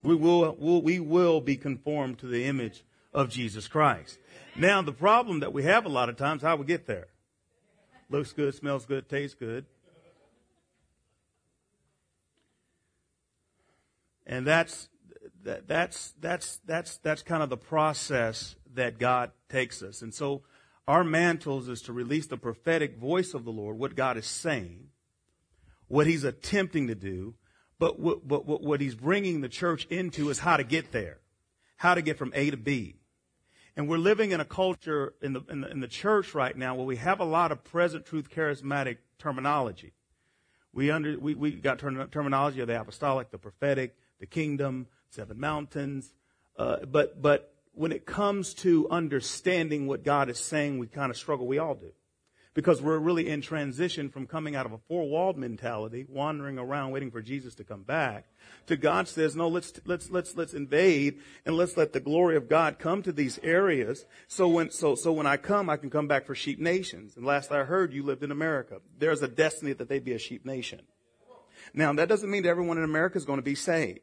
We will be conformed to the image of Jesus Christ. Now, the problem that we have a lot of times, how we get there. Looks good, smells good, tastes good. And that's kind of the process that God takes us. And so our mantles is to release the prophetic voice of the Lord, what God is saying, what he's attempting to do, but what he's bringing the church into is how to get there, how to get from A to B. And we're living in a culture in the church right now where we have a lot of present truth charismatic terminology. We got terminology of the apostolic, the prophetic, the kingdom, 7 mountains. But when it comes to understanding what God is saying, we kind of struggle. We all do. Because we're really in transition from coming out of a four-walled mentality, wandering around waiting for Jesus to come back, to God says, no, let's invade and let's let the glory of God come to these areas. So when I can come back for sheep nations. And last I heard, you lived in America. There's a destiny that they be a sheep nation. Now, that doesn't mean that everyone in America is going to be saved.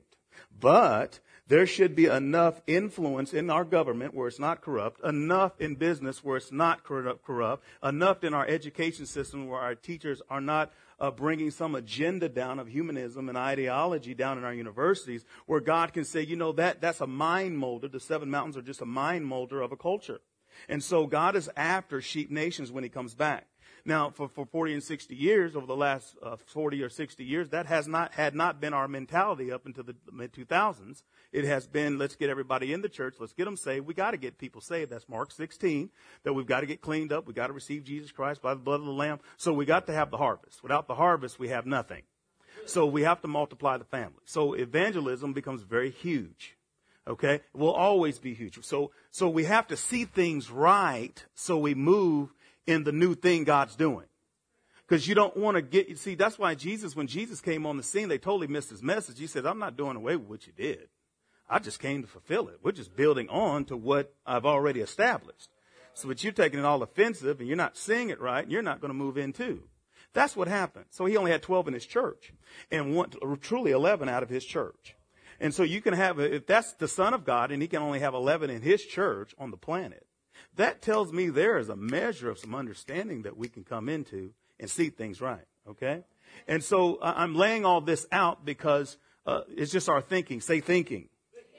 But there should be enough influence in our government where it's not corrupt, enough in business where it's not corrupt, enough in our education system where our teachers are not bringing some agenda down of humanism and ideology down in our universities, where God can say, that's a mind molder. The 7 mountains are just a mind molder of a culture. And so God is after sheep nations when he comes back. Now, for 40 and 60 years, over the last 40 or 60 years, that had not been our mentality up until the mid-2000s. It has been, let's get everybody in the church, let's get them saved. We got to get people saved. That's Mark 16, that we've got to get cleaned up. We've got to receive Jesus Christ by the blood of the Lamb. So we got to have the harvest. Without the harvest, we have nothing. So we have to multiply the family. So evangelism becomes very huge. Okay? It will always be huge. So we have to see things right so we move in the new thing God's doing. Because you don't want to see, that's why when Jesus came on the scene, they totally missed his message. He said, I'm not doing away with what you did. I just came to fulfill it. We're just building on to what I've already established. So, but you're taking it all offensive and you're not seeing it right and you're not going to move in too. That's what happened. So he only had 12 in his church and truly 11 out of his church. And so you can have, if that's the Son of God and he can only have 11 in his church on the planet, that tells me there is a measure of some understanding that we can come into and see things right, okay? And so I'm laying all this out because it's just our thinking. Say thinking.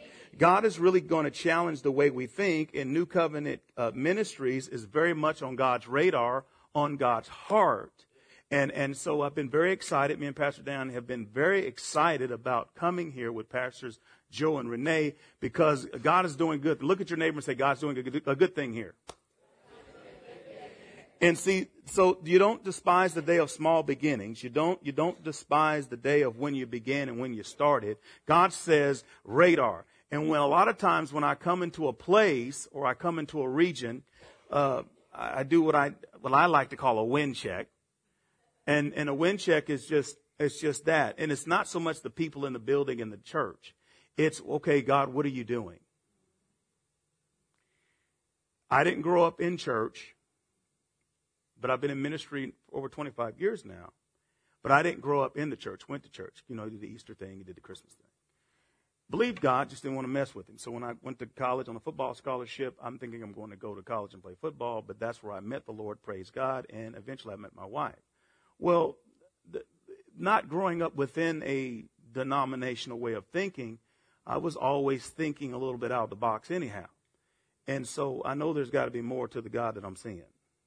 God is really going to challenge the way we think, and New Covenant Ministries is very much on God's radar, on God's heart. And so I've been very excited. Me and Pastor Dan have been very excited about coming here with Pastors Joe and Renee because God is doing good. Look at your neighbor and say, God's doing a good thing here. And see, so you don't despise the day of small beginnings. You don't despise the day of when you began and when you started. God says radar. And when a lot of times when I come into a place or I come into a region, I do what I like to call a wind check. And a wind check is just that. And it's not so much the people in the building in the church. It's, okay, God, what are you doing? I didn't grow up in church, but I've been in ministry for over 25 years now. But I didn't grow up in the church, went to church. You did the Easter thing, you did the Christmas thing. Believed God, just didn't want to mess with him. So when I went to college on a football scholarship, I'm thinking I'm going to go to college and play football, but that's where I met the Lord, praise God, and eventually I met my wife. Well, not growing up within a denominational way of thinking, I was always thinking a little bit out of the box anyhow. And so I know there's got to be more to the God that I'm seeing.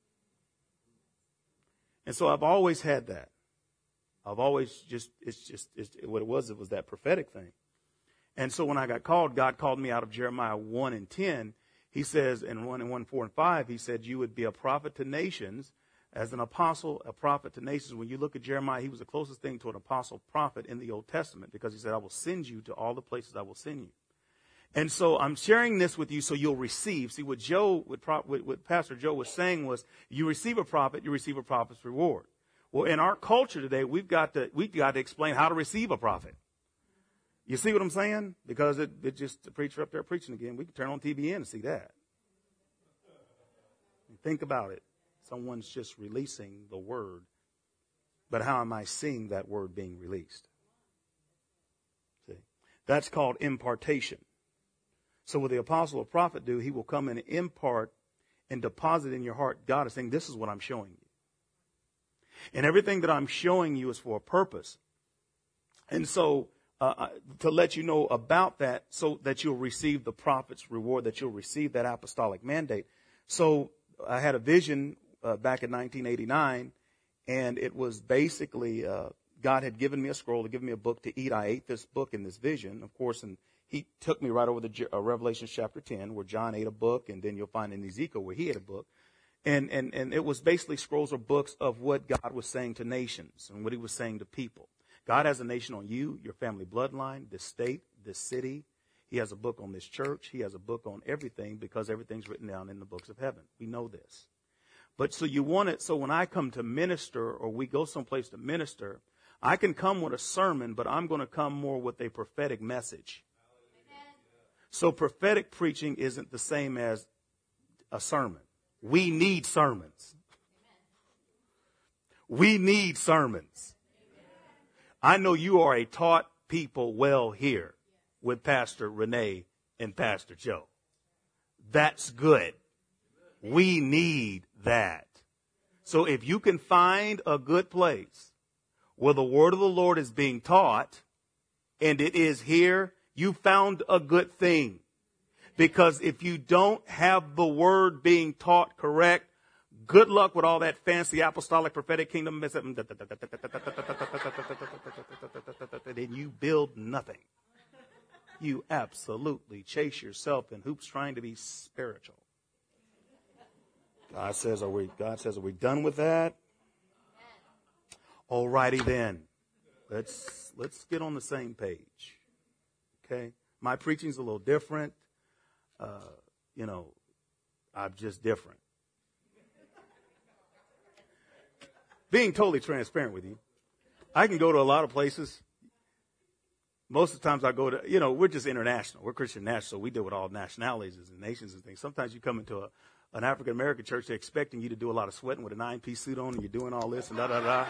And so I've always had that. I've always it's what it was that prophetic thing. And so when I got called, God called me out of Jeremiah 1 and 10. He says, in 1, 4, and 5, he said, you would be a prophet to nations. As an apostle, a prophet to nations, when you look at Jeremiah, he was the closest thing to an apostle prophet in the Old Testament because he said, I will send you to all the places I will send you. And so I'm sharing this with you so you'll receive. See, what Pastor Joe was saying was, you receive a prophet, you receive a prophet's reward. Well, in our culture today, we've got to explain how to receive a prophet. You see what I'm saying? Because it just, the preacher up there preaching again, we can turn on TBN and see that. Think about it. Someone's just releasing the word. But how am I seeing that word being released? See? That's called impartation. So what the apostle or prophet do, he will come and impart and deposit in your heart. God is saying, this is what I'm showing you. And everything that I'm showing you is for a purpose. And so to let you know about that, so that you'll receive the prophet's reward, that you'll receive that apostolic mandate. So I had a vision back in 1989, and it was basically God had given me a scroll, had given me a book to eat. I ate this book in this vision, of course, and he took me right over to Revelation chapter 10, where John ate a book, and then you'll find in Ezekiel where he ate a book. And it was basically scrolls or books of what God was saying to nations and what he was saying to people. God has a nation on you, your family bloodline, this state, this city. He has a book on this church. He has a book on everything, because everything's written down in the books of heaven. We know this. But so you want it, so when I come to minister, or we go someplace to minister, I can come with a sermon, but I'm going to come more with a prophetic message. Amen. So prophetic preaching isn't the same as a sermon. We need sermons. Amen. We need sermons. I know you are a taught people well here with Pastor Renee and Pastor Joe. That's good. We need that. So if you can find a good place where the word of the Lord is being taught, and it is here, you found a good thing. Because if you don't have the word being taught correct, good luck with all that fancy apostolic prophetic kingdom. And you build nothing. You absolutely chase yourself in hoops trying to be spiritual. God says, are we done with that? All righty then. Let's get on the same page. Okay? My preaching's a little different. I'm just different. Being totally transparent with you, I can go to a lot of places. Most of the times I go to, we're just international. We're Christian national, so we deal with all nationalities and nations and things. Sometimes you come into an African-American church, they're expecting you to do a lot of sweating with a 9-piece suit on, and you're doing all this and da-da-da.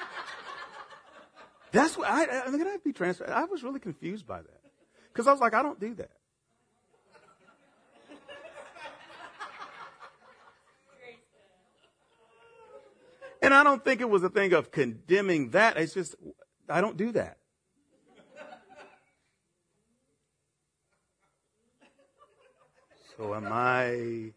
That's what I'm going to be transparent. I was really confused by that. Because I was like, I don't do that. And I don't think it was a thing of condemning that. It's just, I don't do that. So am I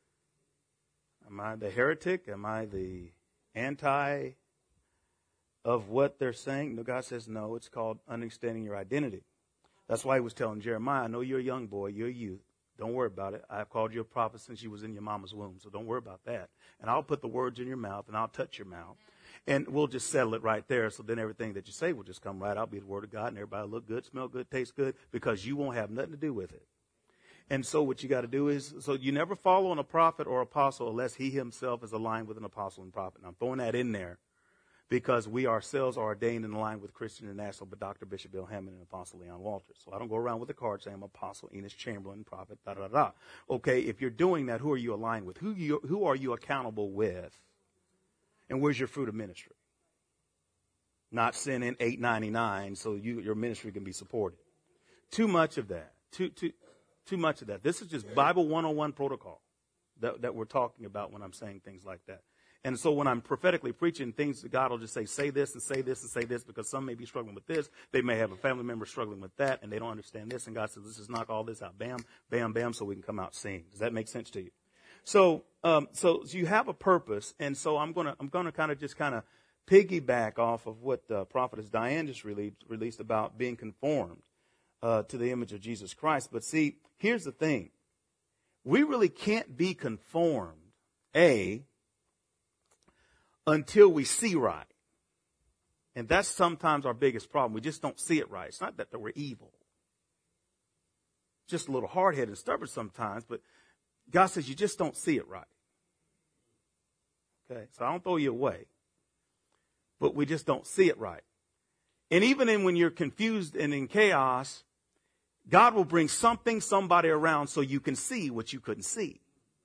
the heretic? Am I the anti of what they're saying? No, God says no. It's called understanding your identity. That's why he was telling Jeremiah, I know you're a young boy, you're a youth. Don't worry about it. I've called you a prophet since you was in your mama's womb, so don't worry about that. And I'll put the words in your mouth, and I'll touch your mouth. And we'll just settle it right there, so then everything that you say will just come right out, be the word of God, and everybody will look good, smell good, taste good, because you won't have nothing to do with it. And so what you got to do is, so you never follow on a prophet or apostle unless he himself is aligned with an apostle and prophet. And I'm throwing that in there because we ourselves are ordained and aligned with Christian International, but Dr. Bishop Bill Hammond and Apostle Leon Walters. So I don't go around with a card saying I'm Apostle Enos Chamberlain, prophet, da-da-da. Okay, if you're doing that, who are you aligned with? Who are you accountable with? And where's your fruit of ministry? Not sending $8.99 so your ministry can be supported. Too much of that. Too much of that. This is just Bible 101 protocol that we're talking about when I'm saying things like that. And so when I'm prophetically preaching things, God will just say this and say this and say this, because some may be struggling with this. They may have a family member struggling with that, and they don't understand this. And God says, let's just knock all this out. Bam, bam, bam, so we can come out singing. Does that make sense to you? So you have a purpose, and so I'm gonna kind of piggyback off of what Prophetess Diane just released about being conformed to the image of Jesus Christ. But see, here's the thing. We really can't be conformed, until we see right. And that's sometimes our biggest problem. We just don't see it right. It's not that we're evil. Just a little hard-headed and stubborn sometimes, but God says you just don't see it right. Okay, so I don't throw you away. But we just don't see it right. And even when you're confused and in chaos, God will bring somebody around so you can see what you couldn't see.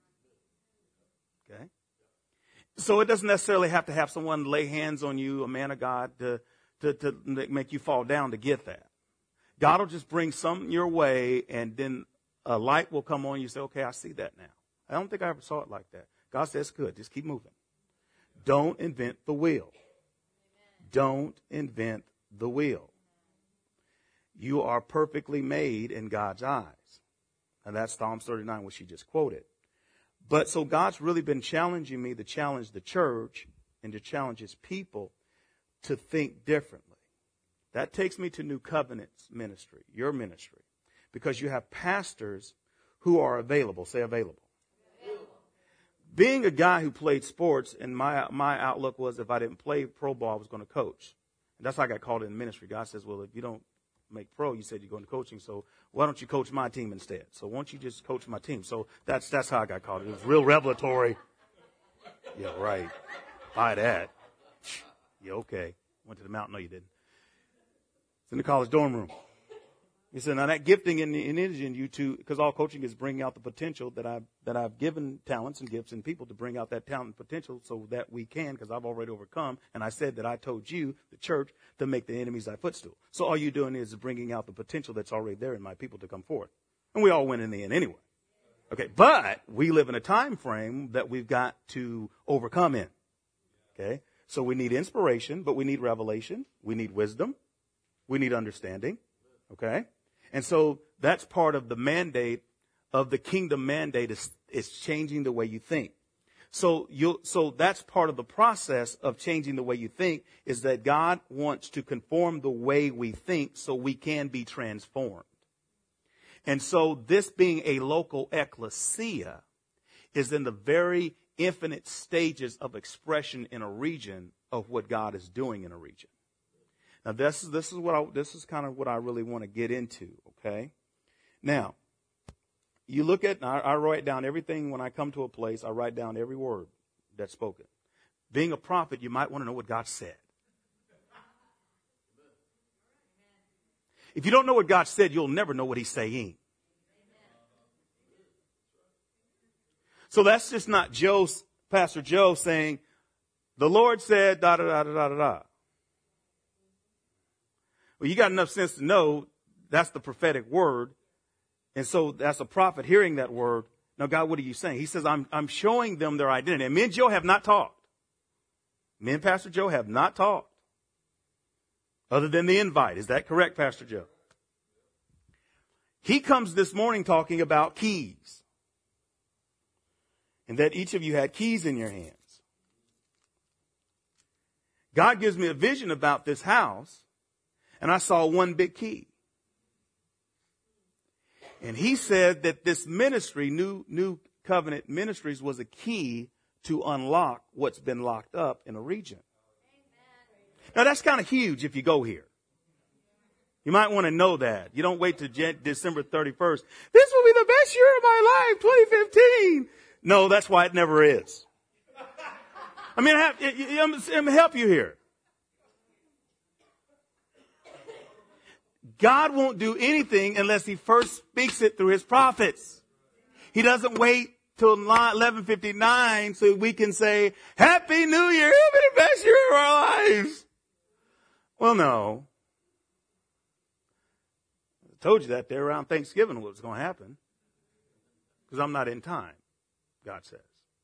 Okay? So it doesn't necessarily have to have someone lay hands on you, a man of God, to make you fall down to get that. God will just bring something your way, and then a light will come on. You say, okay, I see that now. I don't think I ever saw it like that. God says, good, just keep moving. Don't invent the wheel. Don't invent the wheel. You are perfectly made in God's eyes. And that's Psalms 39, which she just quoted. But so God's really been challenging me to challenge the church and to challenge his people to think differently. That takes me to New Covenant's ministry, your ministry, because you have pastors who are available. Say available. Being a guy who played sports, and my outlook was if I didn't play pro ball, I was going to coach. And that's how I got called in ministry. God says, well, if you don't make pro, you said you're going to coaching, so why don't you coach my team instead? So why don't you just coach my team? So that's how I got called. It was real revelatory. Yeah, right. Buy that. Yeah, okay. Went to the mountain. No, you didn't. It's in the college dorm room. He said, now that gifting in you to, because all coaching is bringing out the potential that I've given talents and gifts and people to bring out that talent and potential so that we can, because I've already overcome. And I said that I told you, the church, to make the enemies thy footstool. So all you're doing is bringing out the potential that's already there in my people to come forth. And we all win in the end anyway. Okay. But we live in a time frame that we've got to overcome in. Okay. So we need inspiration, but we need revelation. We need wisdom. We need understanding. Okay. And so that's part of the mandate of the kingdom mandate is changing the way you think. So that's part of the process of changing the way you think is that God wants to conform the way we think so we can be transformed. And so this being a local ecclesia is in the very infinite stages of expression in a region of what God is doing in a region. Now this is kind of what I really want to get into, okay? Now, you look at, I write down everything when I come to a place, I write down every word that's spoken. Being a prophet, you might want to know what God said. If you don't know what God said, you'll never know what he's saying. So that's just not Pastor Joe saying, the Lord said, da da da da da da. Well, you got enough sense to know that's the prophetic word. And so that's a prophet hearing that word. Now, God, what are you saying? He says, I'm showing them their identity. And me and Joe have not talked. Me and Pastor Joe have not talked. Other than the invite. Is that correct, Pastor Joe? He comes this morning talking about keys. And that each of you had keys in your hands. God gives me a vision about this house. And I saw one big key. And he said that this ministry, New Covenant Ministries, was a key to unlock what's been locked up in a region. Now that's kind of huge if you go here. You might want to know that. You don't wait till December 31st. This will be the best year of my life, 2015. No, that's why it never is. I mean, I'm going to help you here. God won't do anything unless he first speaks it through his prophets. He doesn't wait till 11:59 so we can say, Happy New Year, it'll be the best year of our lives. Well, no. I told you that there around Thanksgiving what was going to happen. Because I'm not in time, God says.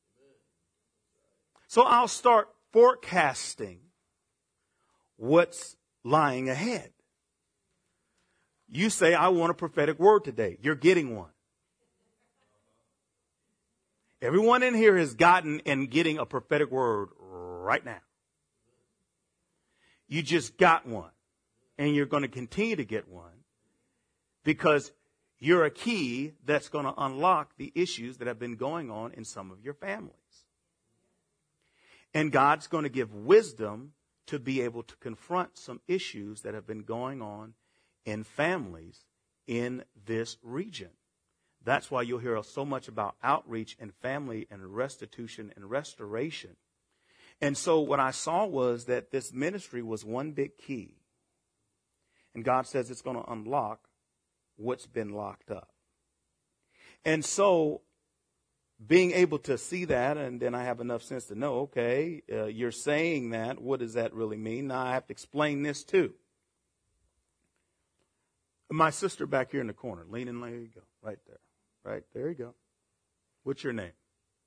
So I'll start forecasting what's lying ahead. You say, I want a prophetic word today. You're getting one. Everyone in here has gotten and getting a prophetic word right now. You just got one. And you're going to continue to get one because you're a key that's going to unlock the issues that have been going on in some of your families. And God's going to give wisdom to be able to confront some issues that have been going on in families in this region. That's why you'll hear so much about outreach and family and restitution and restoration. And so what I saw was that this ministry was one big key. And God says it's going to unlock what's been locked up. And so being able to see that, and then I have enough sense to know, okay, you're saying that. What does that really mean? Now I have to explain this too. My sister back here in the corner, leaning, there you go, right there. Right, there you go. What's your name?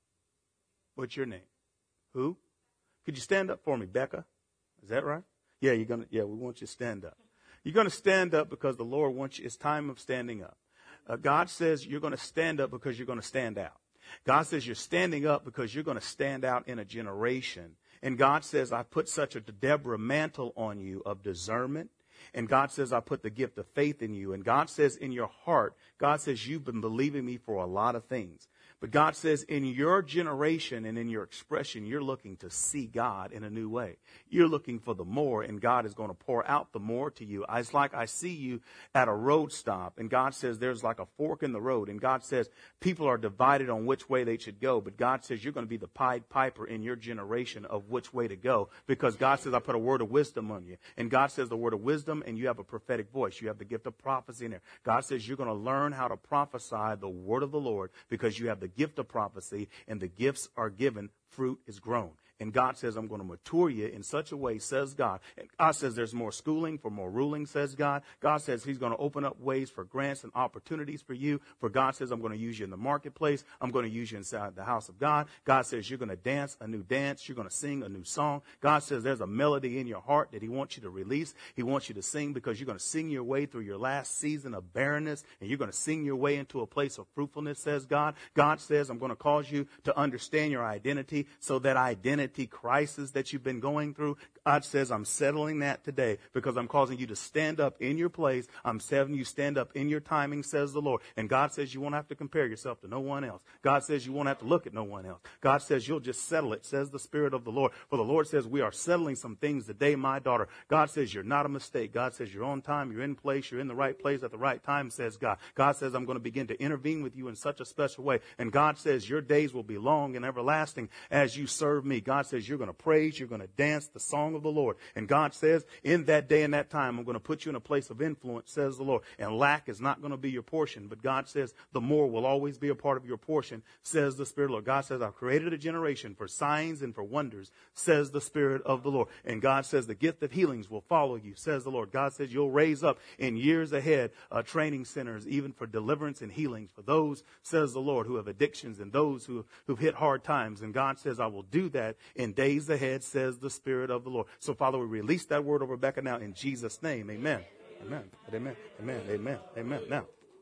What's your name? Who? Could you stand up for me, Becca? Is that right? Yeah, we want you to stand up. You're going to stand up because the Lord wants you. It's time of standing up. God says you're going to stand up because you're going to stand out. God says you're standing up because you're going to stand out in a generation. And God says, I put such a Deborah mantle on you of discernment. And God says, I put the gift of faith in you. And God says in your heart, God says, you've been believing me for a lot of things. But God says in your generation and in your expression, you're looking to see God in a new way. You're looking for the more, and God is going to pour out the more to you. It's like I see you at a road stop, and God says there's like a fork in the road. And God says people are divided on which way they should go. But God says you're going to be the Pied Piper in your generation of which way to go. Because God says I put a word of wisdom on you. And God says the word of wisdom, and you have a prophetic voice. You have the gift of prophecy in there. God says you're going to learn how to prophesy the word of the Lord because you have the gift of prophecy, and the gifts are given, fruit is grown. And God says, I'm going to mature you in such a way, says God. And God says there's more schooling for more ruling, says God. God says he's going to open up ways for grants and opportunities for you. For God says, I'm going to use you in the marketplace. I'm going to use you inside the house of God. God says you're going to dance a new dance. You're going to sing a new song. God says there's a melody in your heart that he wants you to release. He wants you to sing because you're going to sing your way through your last season of barrenness, and you're going to sing your way into a place of fruitfulness, says God. God says, I'm going to cause you to understand your identity, so that identity crisis that you've been going through, God says, I'm settling that today because I'm causing you to stand up in your place. I'm having you stand up in your timing, says the Lord. And God says you won't have to compare yourself to no one else. God says you won't have to look at no one else. God says you'll just settle it, says the Spirit of the Lord. For the Lord says we are settling some things today, my daughter. God says you're not a mistake. God says you're on time, you're in place, you're in the right place at the right time, says God. God says I'm going to begin to intervene with you in such a special way. And God says your days will be long and everlasting as you serve me. God says you're going to praise, you're going to dance the song of the Lord. And God says in that day and that time, I'm going to put you in a place of influence, says the Lord. And lack is not going to be your portion. But God says the more will always be a part of your portion, says the Spirit of the Lord. God says I've created a generation for signs and for wonders, says the Spirit of the Lord. And God says the gift of healings will follow you, says the Lord. God says you'll raise up in years ahead training centers, even for deliverance and healings for those, says the Lord, who have addictions and those who've hit hard times. And God says I will do that in days ahead, says the Spirit of the Lord. So, Father, we release that word over Rebecca now in Jesus' name. Amen. Amen. Amen. Amen. Amen. Amen. Now.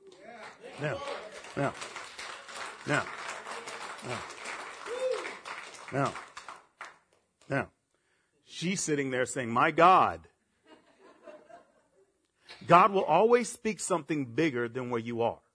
Now. Now. Now. Now. Now. Now. She's sitting there saying, my God. God will always speak something bigger than where you are.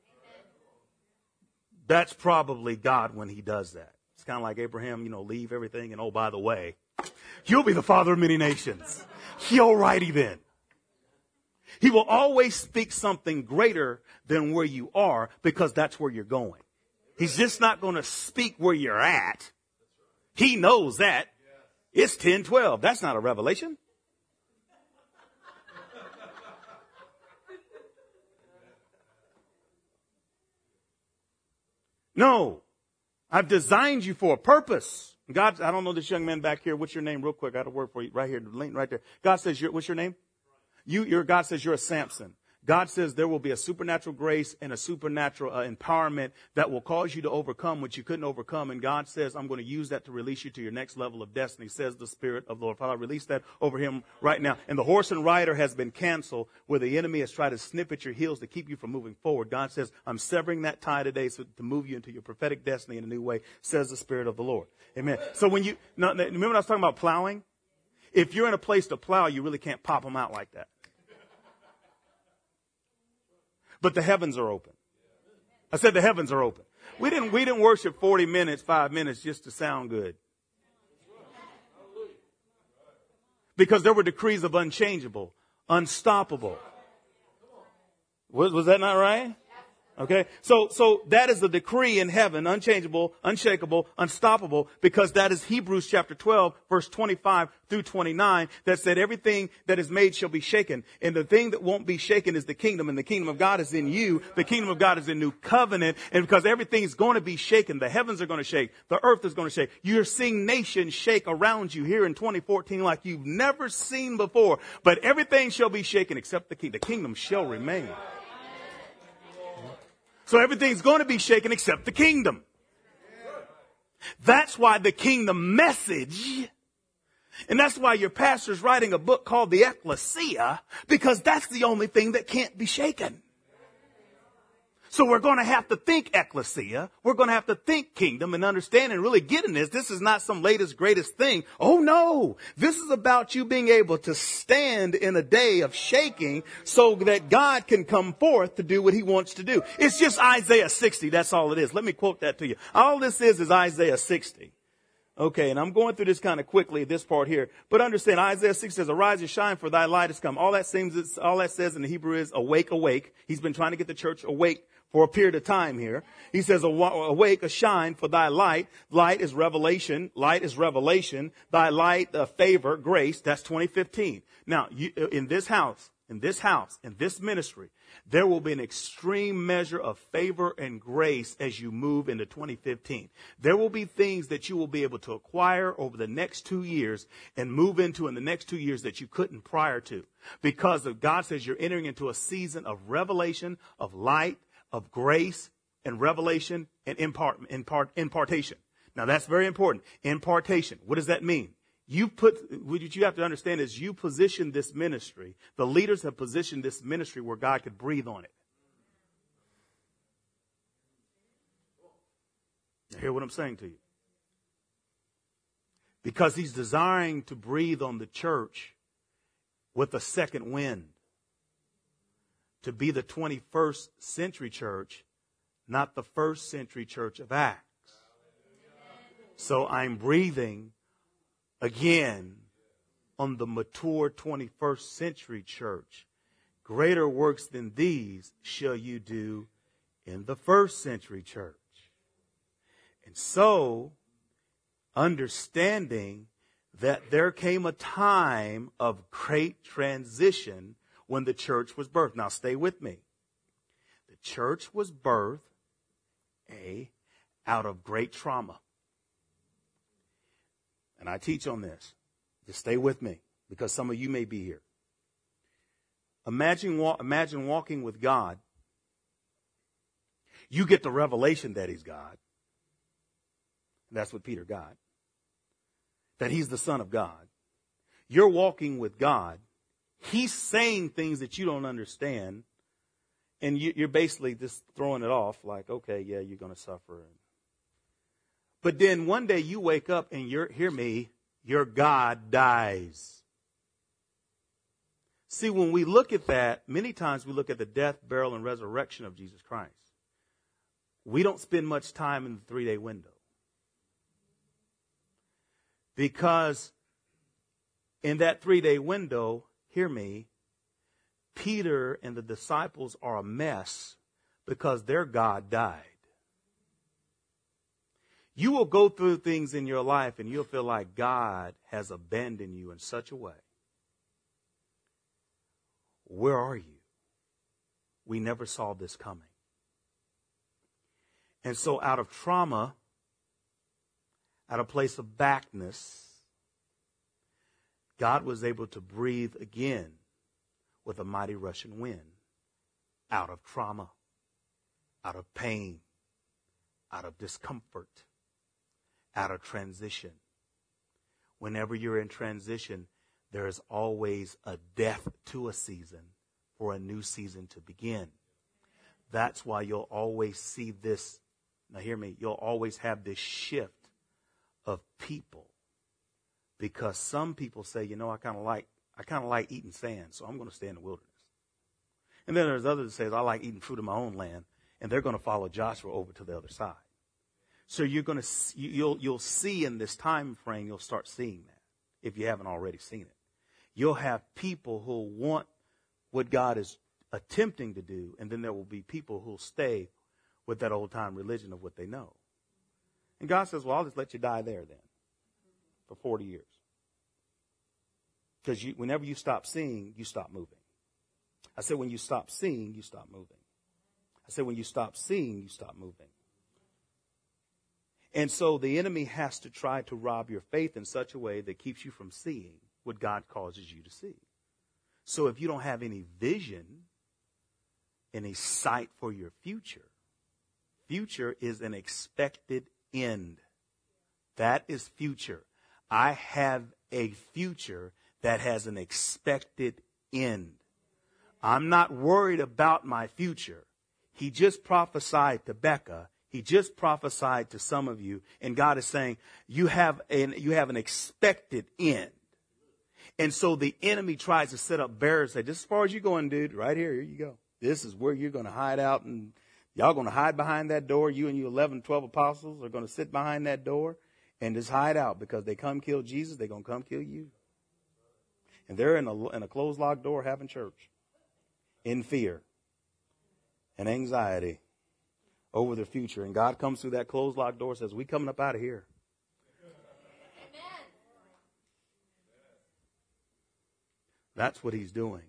That's probably God when he does that. It's kind of like Abraham, leave everything and, oh, by the way, you'll be the father of many nations. Alrighty then. He will always speak something greater than where you are because that's where you're going. He's just not going to speak where you're at. He knows that. It's 10:12. That's not a revelation. No. I've designed you for a purpose. God, I don't know this young man back here. What's your name real quick? I got a word for you right here, right there. God says, what's your name? God says you're a Samson. God says there will be a supernatural grace and a supernatural empowerment that will cause you to overcome what you couldn't overcome. And God says, I'm going to use that to release you to your next level of destiny, says the Spirit of the Lord. Father, I release that over him right now. And the horse and rider has been canceled, where the enemy has tried to snip at your heels to keep you from moving forward. God says, I'm severing that tie today to move you into your prophetic destiny in a new way, says the Spirit of the Lord. Amen. So remember when I was talking about plowing? If you're in a place to plow, you really can't pop them out like that. But the heavens are open. I said the heavens are open. We didn't worship 40 minutes, 5 minutes just to sound good. Because there were decrees of unchangeable, unstoppable. Was that not right? Okay, so that is the decree in heaven, unchangeable, unshakable, unstoppable, because that is Hebrews chapter 12, verse 25 through 29, that said everything that is made shall be shaken. And the thing that won't be shaken is the kingdom, and the kingdom of God is in you. The kingdom of God is in new covenant, and because everything is going to be shaken, the heavens are going to shake, the earth is going to shake. You're seeing nations shake around you here in 2014 like you've never seen before. But everything shall be shaken except the kingdom. The kingdom shall remain. So everything's going to be shaken except the kingdom. That's why the kingdom message, and that's why your pastor's writing a book called the Ecclesia, because that's the only thing that can't be shaken. So we're going to have to think ecclesia. We're going to have to think kingdom and understand and really get in this. This is not some latest, greatest thing. Oh no, this is about you being able to stand in a day of shaking so that God can come forth to do what he wants to do. It's just Isaiah 60. That's all it is. Let me quote that to you. All this is Isaiah 60. Okay, and I'm going through this kind of quickly, this part here. But understand, Isaiah 6 says, arise and shine, for thy light has come. All that says in the Hebrew is awake, awake. He's been trying to get the church awake for a period of time here. He says, awake, shine, for thy light. Light is revelation. Light is revelation. Thy light, favor, grace. That's 2015. Now, in this house, in this ministry, there will be an extreme measure of favor and grace as you move into 2015. There will be things that you will be able to acquire over the next 2 years and move into in the next 2 years that you couldn't prior to. Because of God says you're entering into a season of revelation, of light, of grace, and revelation, and impartation. Now that's very important. Impartation. What does that mean? What you have to understand is you position this ministry. The leaders have positioned this ministry where God could breathe on it. Now hear what I'm saying to you. Because he's desiring to breathe on the church with a second wind. To be the 21st century church, not the first century church of Acts. So I'm breathing again on the mature 21st century church. Greater works than these shall you do in the first century church. And so, understanding that there came a time of great transition when the church was birthed. Now stay with me. The church was birthed, out of great trauma. And I teach on this. Just stay with me, because some of you may be here. Imagine walking with God. You get the revelation that he's God. And that's what Peter got. That he's the Son of God. You're walking with God. He's saying things that you don't understand. And you're basically just throwing it off like, okay, yeah, you're going to suffer. But then one day you wake up and your God dies. See, when we look at that, many times we look at the death, burial, and resurrection of Jesus Christ. We don't spend much time in the 3-day window. Because in that 3-day window, hear me, Peter and the disciples are a mess because their God died. You will go through things in your life and you'll feel like God has abandoned you in such a way. Where are you? We never saw this coming. And so out of trauma, out of place of backness, God was able to breathe again with a mighty rushing wind, out of trauma, out of pain, out of discomfort, out of transition. Whenever you're in transition, there is always a death to a season for a new season to begin. That's why you'll always see this. Now hear me. You'll always have this shift of people, because some people say, I kind of like eating sand, so I'm going to stay in the wilderness. And then there's others that say, I like eating fruit of my own land, and they're going to follow Joshua over to the other side. So you'll see in this time frame, you'll start seeing that if you haven't already seen it. You'll have people who want what God is attempting to do, and then there will be people who'll stay with that old time religion of what they know. And God says, well, I'll just let you die there then for 40 years. Because whenever you stop seeing, you stop moving. I said, when you stop seeing, you stop moving. I said, when you stop seeing, you stop moving. And so the enemy has to try to rob your faith in such a way that keeps you from seeing what God causes you to see. So if you don't have any vision, any sight for your future, future is an expected end. That is future. I have a future that has an expected end. I'm not worried about my future. He just prophesied to Becca. He just prophesied to some of you. And God is saying, you have an expected end. And so the enemy tries to set up barriers. Say, just as far as you're going, dude, right here you go. This is where you're going to hide out. And y'all going to hide behind that door. You and your 11, 12 apostles are going to sit behind that door and just hide out, because they come kill Jesus. They're going to come kill you. And they're in a closed locked door having church in fear and anxiety over their future. And God comes through that closed locked door and says, we coming up out of here. Amen. That's what he's doing.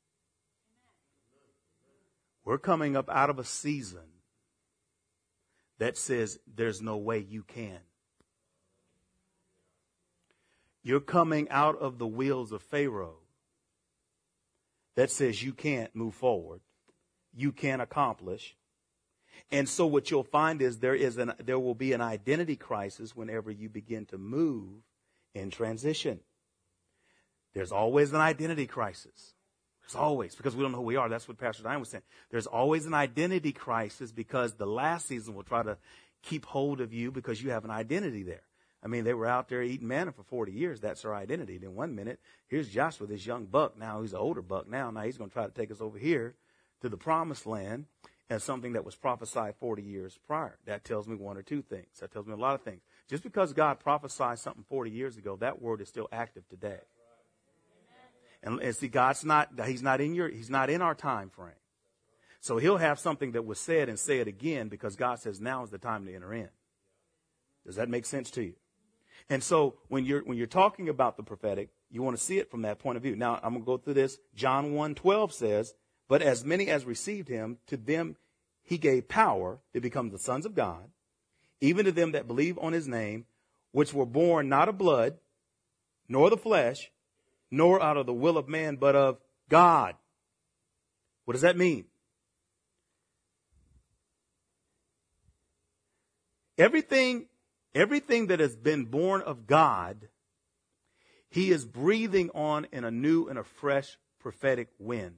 We're coming up out of a season that says there's no way you can. You're coming out of the wheels of Pharaoh that says you can't move forward. You can't accomplish. And so what you'll find is there will be an identity crisis whenever you begin to move in transition. There's always an identity crisis. There's always, because we don't know who we are. That's what Pastor Diane was saying. There's always an identity crisis because the last season will try to keep hold of you because you have an identity there. I mean, they were out there eating manna for 40 years. That's their identity. Then one minute, here's Joshua, this young buck. Now he's an older buck now. Now he's going to try to take us over here to the promised land as something that was prophesied 40 years prior. That tells me one or two things. That tells me a lot of things. Just because God prophesied something 40 years ago, that word is still active today. And see, he's not in our time frame. So he'll have something that was said and say it again because God says now is the time to enter in. Does that make sense to you? And so when you're talking about the prophetic, you want to see it from that point of view. Now, I'm going to go through this. John 1:12 says, but as many as received him, to them he gave power to become the sons of God, even to them that believe on his name, which were born not of blood, nor the flesh, nor out of the will of man, but of God. What does that mean? Everything that has been born of God, he is breathing on in a new and a fresh prophetic wind.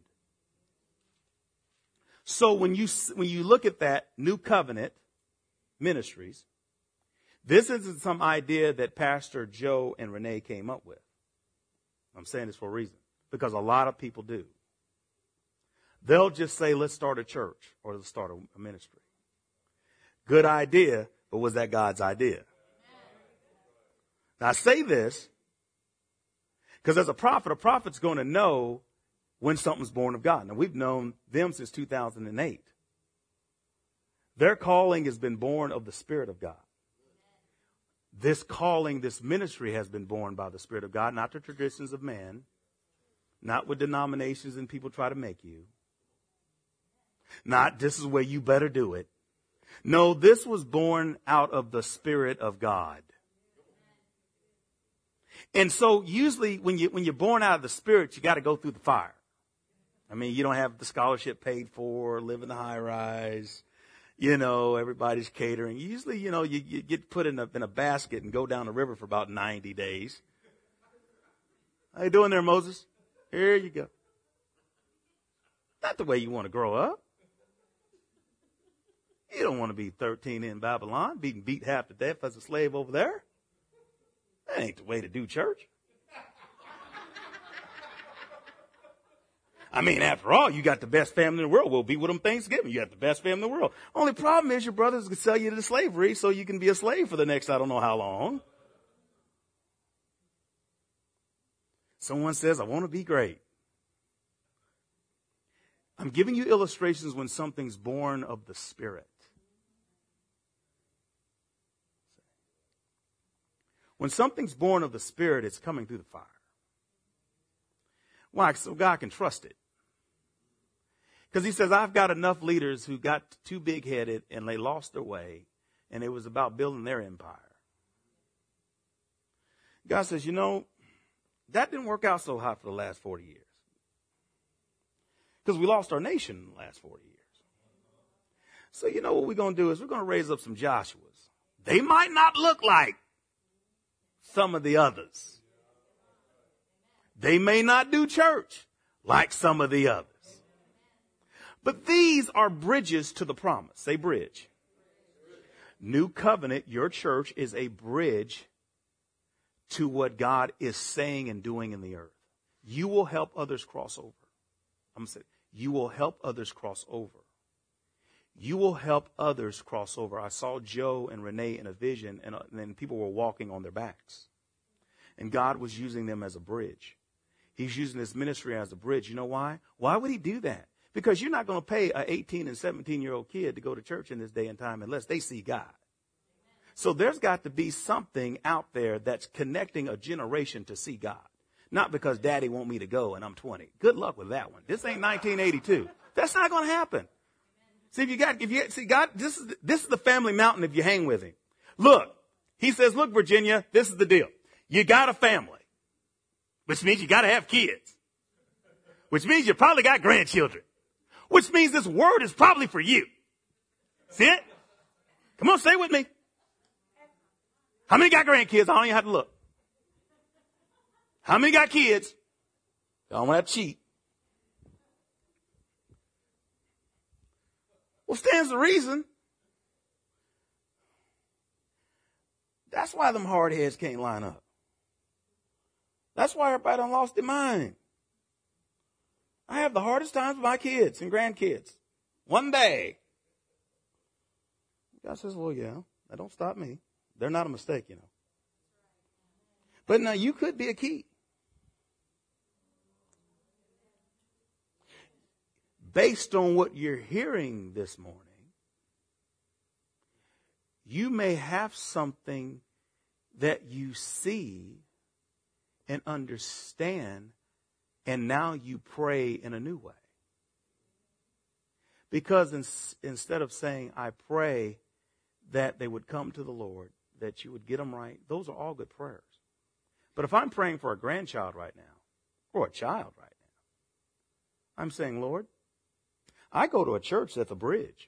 So when you look at that new covenant ministries, this isn't some idea that Pastor Joe and Renee came up with. I'm saying this for a reason, because a lot of people do. They'll just say, let's start a church or let's start a ministry. Good idea, but was that God's idea? Now I say this because as a prophet's going to know when something's born of God. Now we've known them since 2008. Their calling has been born of the Spirit of God. This calling, this ministry has been born by the Spirit of God, not the traditions of man, not what denominations and people try to make you. Not this is where you better do it. No, this was born out of the Spirit of God. And so usually when you're born out of the Spirit, you got to go through the fire. I mean, you don't have the scholarship paid for, live in the high rise. Everybody's catering. Usually, you get put in a basket and go down the river for about 90 days. How you doing there, Moses? Here you go. Not the way you want to grow up. You don't want to be 13 in Babylon, being beat half to death as a slave over there. That ain't the way to do church. I mean, after all, you got the best family in the world. We'll be with them Thanksgiving. You got the best family in the world. Only problem is your brothers can sell you to slavery so you can be a slave for the next I don't know how long. Someone says, I want to be great. I'm giving you illustrations when something's born of the Spirit. When something's born of the Spirit, it's coming through the fire. Why? So God can trust it. Because he says, I've got enough leaders who got too big-headed and they lost their way, and it was about building their empire. God says, that didn't work out so hot for the last 40 years. Because we lost our nation in the last 40 years. So what we're going to do is we're going to raise up some Joshuas. They might not look like some of the others. They may not do church like some of the others. But these are bridges to the promise. Say bridge. New Covenant, your church, is a bridge to what God is saying and doing in the earth. You will help others cross over. I'm going to say, you will help others cross over. You will help others cross over. I saw Joe and Renee in a vision, and then people were walking on their backs. And God was using them as a bridge. He's using this ministry as a bridge. You know why? Why would he do that? Because you're not going to pay an 18 and 17-year-old kid to go to church in this day and time unless they see God. So there's got to be something out there that's connecting a generation to see God. Not because daddy want me to go and I'm 20. Good luck with that one. This ain't 1982. That's not going to happen. See, God, this is the family mountain if you hang with him. Look, he says, look, Virginia, this is the deal. You got a family, which means you got to have kids, which means you probably got grandchildren, which means this word is probably for you. See it? Come on, say it with me. How many got grandkids? I don't even have to look. How many got kids? I don't want to cheat. Well, stands to reason. That's why them hard heads can't line up. That's why everybody done lost their mind. I have the hardest times with my kids and grandkids. One day. God says, well, yeah, that don't stop me. They're not a mistake, But now you could be a key. Based on what you're hearing this morning, you may have something that you see and understand, and now you pray in a new way. Because instead of saying, I pray that they would come to the Lord, that you would get them right, those are all good prayers. But if I'm praying for a grandchild right now, or a child right now, I'm saying, Lord, I go to a church that's a bridge.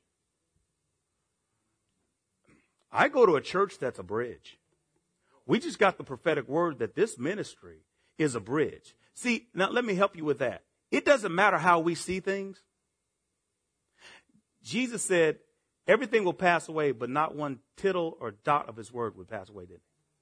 I go to a church that's a bridge. We just got the prophetic word that this ministry is a bridge. See, now let me help you with that. It doesn't matter how we see things. Jesus said, everything will pass away, but not one tittle or dot of his word will pass away, didn't it?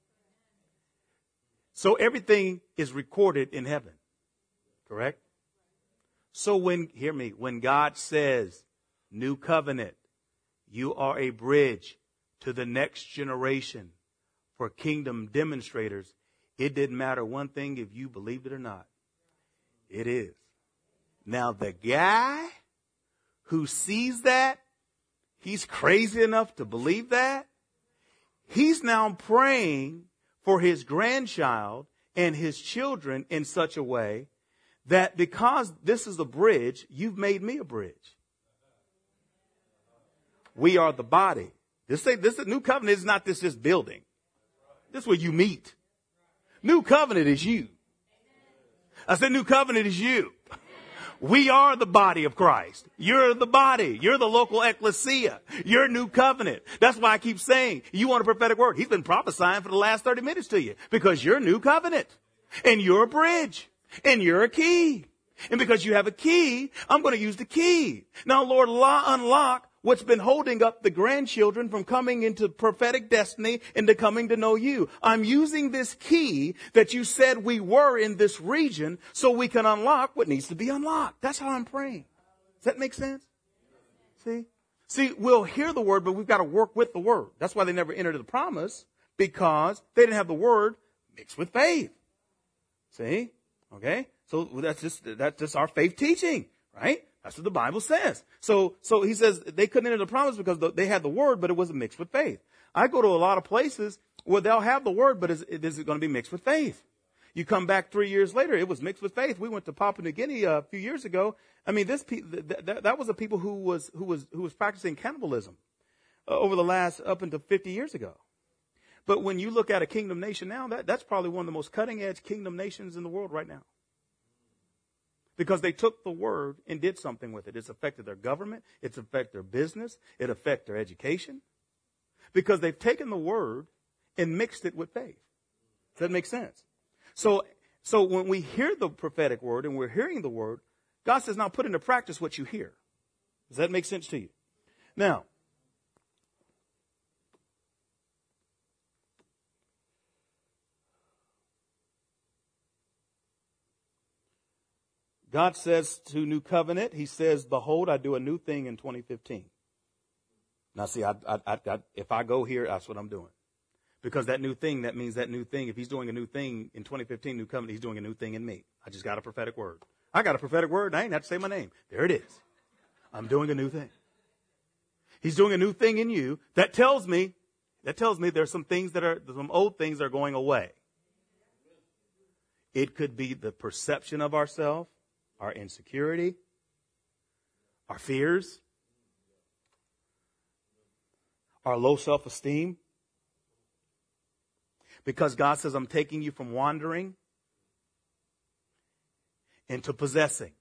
So everything is recorded in heaven. Correct? So when God says, new covenant, you are a bridge to the next generation for kingdom demonstrators, it didn't matter one thing if you believed it or not. It is. Now the guy who sees that, he's crazy enough to believe that. He's now praying for his grandchild and his children in such a way that because this is a bridge, you've made me a bridge. We are the body. This new covenant is not this building. This is where you meet. New covenant is you. I said new covenant is you. We are the body of Christ. You're the body. You're the local ecclesia. You're new covenant. That's why I keep saying, you want a prophetic word. He's been prophesying for the last 30 minutes to you because you're new covenant and you're a bridge and you're a key. And because you have a key, I'm going to use the key. Now, Lord, unlock what's been holding up the grandchildren from coming into prophetic destiny and to coming to know you. I'm using this key that you said we were in this region so we can unlock what needs to be unlocked. That's how I'm praying. Does that make sense? See, we'll hear the word, but we've got to work with the word. That's why they never entered the promise, because they didn't have the word mixed with faith. See? Okay? So that's just our faith teaching, right? That's what the Bible says. So he says they couldn't enter the promise because they had the word, but it wasn't mixed with faith. I go to a lot of places where they'll have the word, but is it going to be mixed with faith? You come back 3 years later, it was mixed with faith. We went to Papua New Guinea a few years ago. I mean, that was a people who was practicing cannibalism over the last up until 50 years ago. But when you look at a kingdom nation now, that's probably one of the most cutting edge kingdom nations in the world right now. Because they took the word and did something with it. It's affected their government. It's affected their business. It affected their education. Because they've taken the word and mixed it with faith. Does that make sense? So when we hear the prophetic word and we're hearing the word, God says, now put into practice what you hear. Does that make sense to you? Now, God says to New Covenant, he says, behold, I do a new thing in 2015. Now, see, if I go here, that's what I'm doing. Because that new thing, that means that new thing. If he's doing a new thing in 2015, New Covenant, he's doing a new thing in me. I just got a prophetic word. I got a prophetic word, and I ain't have to say my name. There it is. I'm doing a new thing. He's doing a new thing in you. That tells me there's some old things that are going away. It could be the perception of ourselves, our insecurity, our fears, our low self-esteem. Because God says, I'm taking you from wandering into possessing.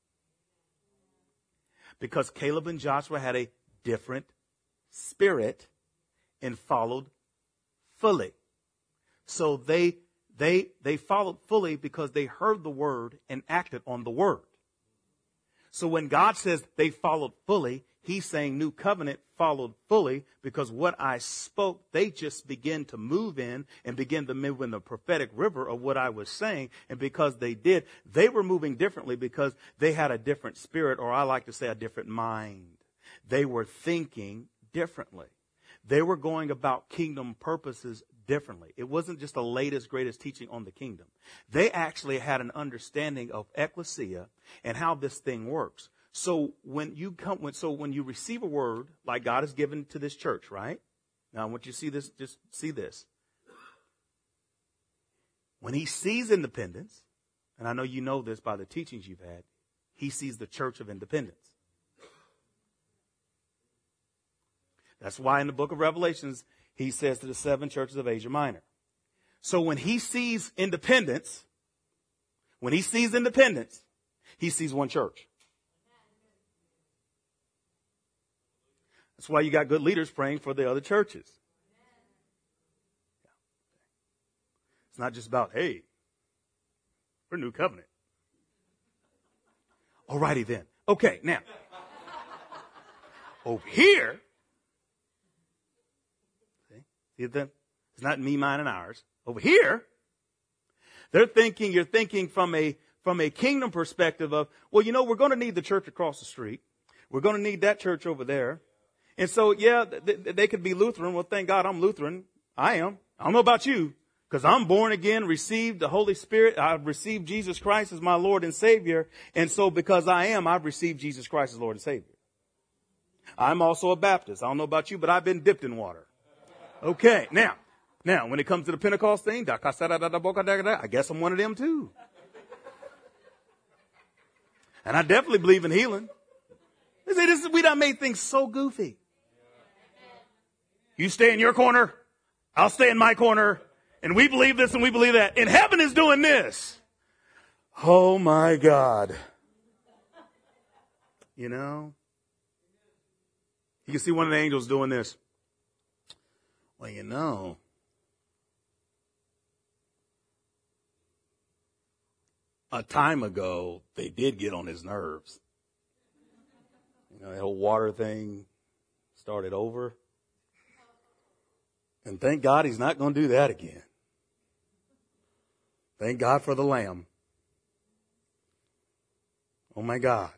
Because Caleb and Joshua had a different spirit and followed fully. So they followed fully because they heard the word and acted on the word. So when God says they followed fully, he's saying New Covenant followed fully because what I spoke, they just begin to move in and begin to move in the prophetic river of what I was saying. And because they did, they were moving differently because they had a different spirit, or I like to say a different mind. They were thinking differently. They were going about kingdom purposes differently. It wasn't just the latest, greatest teaching on the kingdom. They actually had an understanding of ecclesia and how this thing works. So when you receive a word like God has given to this church, right? Now I want you to see this, just see this. When he sees independence, and I know you know this by the teachings you've had, he sees the church of independence. That's why in the book of Revelations, he says to the 7 churches of Asia Minor. So when he sees independence, he sees one church. That's why you got good leaders praying for the other churches. It's not just about, hey, we're New Covenant. Alrighty then. Okay, now, over here, see that? It's not me, mine, and ours. Over here, you're thinking from a kingdom perspective of, well, we're going to need the church across the street. We're going to need that church over there. And so, yeah, they could be Lutheran. Well, thank God I'm Lutheran. I am. I don't know about you, because I'm born again, received the Holy Spirit. I've received Jesus Christ as my Lord and Savior. And so because I've received Jesus Christ as Lord and Savior. I'm also a Baptist. I don't know about you, but I've been dipped in water. Okay, now, when it comes to the Pentecost thing, I guess I'm one of them too. And I definitely believe in healing. We done made things so goofy. You stay in your corner, I'll stay in my corner, and we believe this and we believe that. And heaven is doing this. Oh my God. You can see one of the angels doing this. Well, a time ago, they did get on his nerves. That whole water thing started over. And thank God he's not going to do that again. Thank God for the Lamb. Oh my God.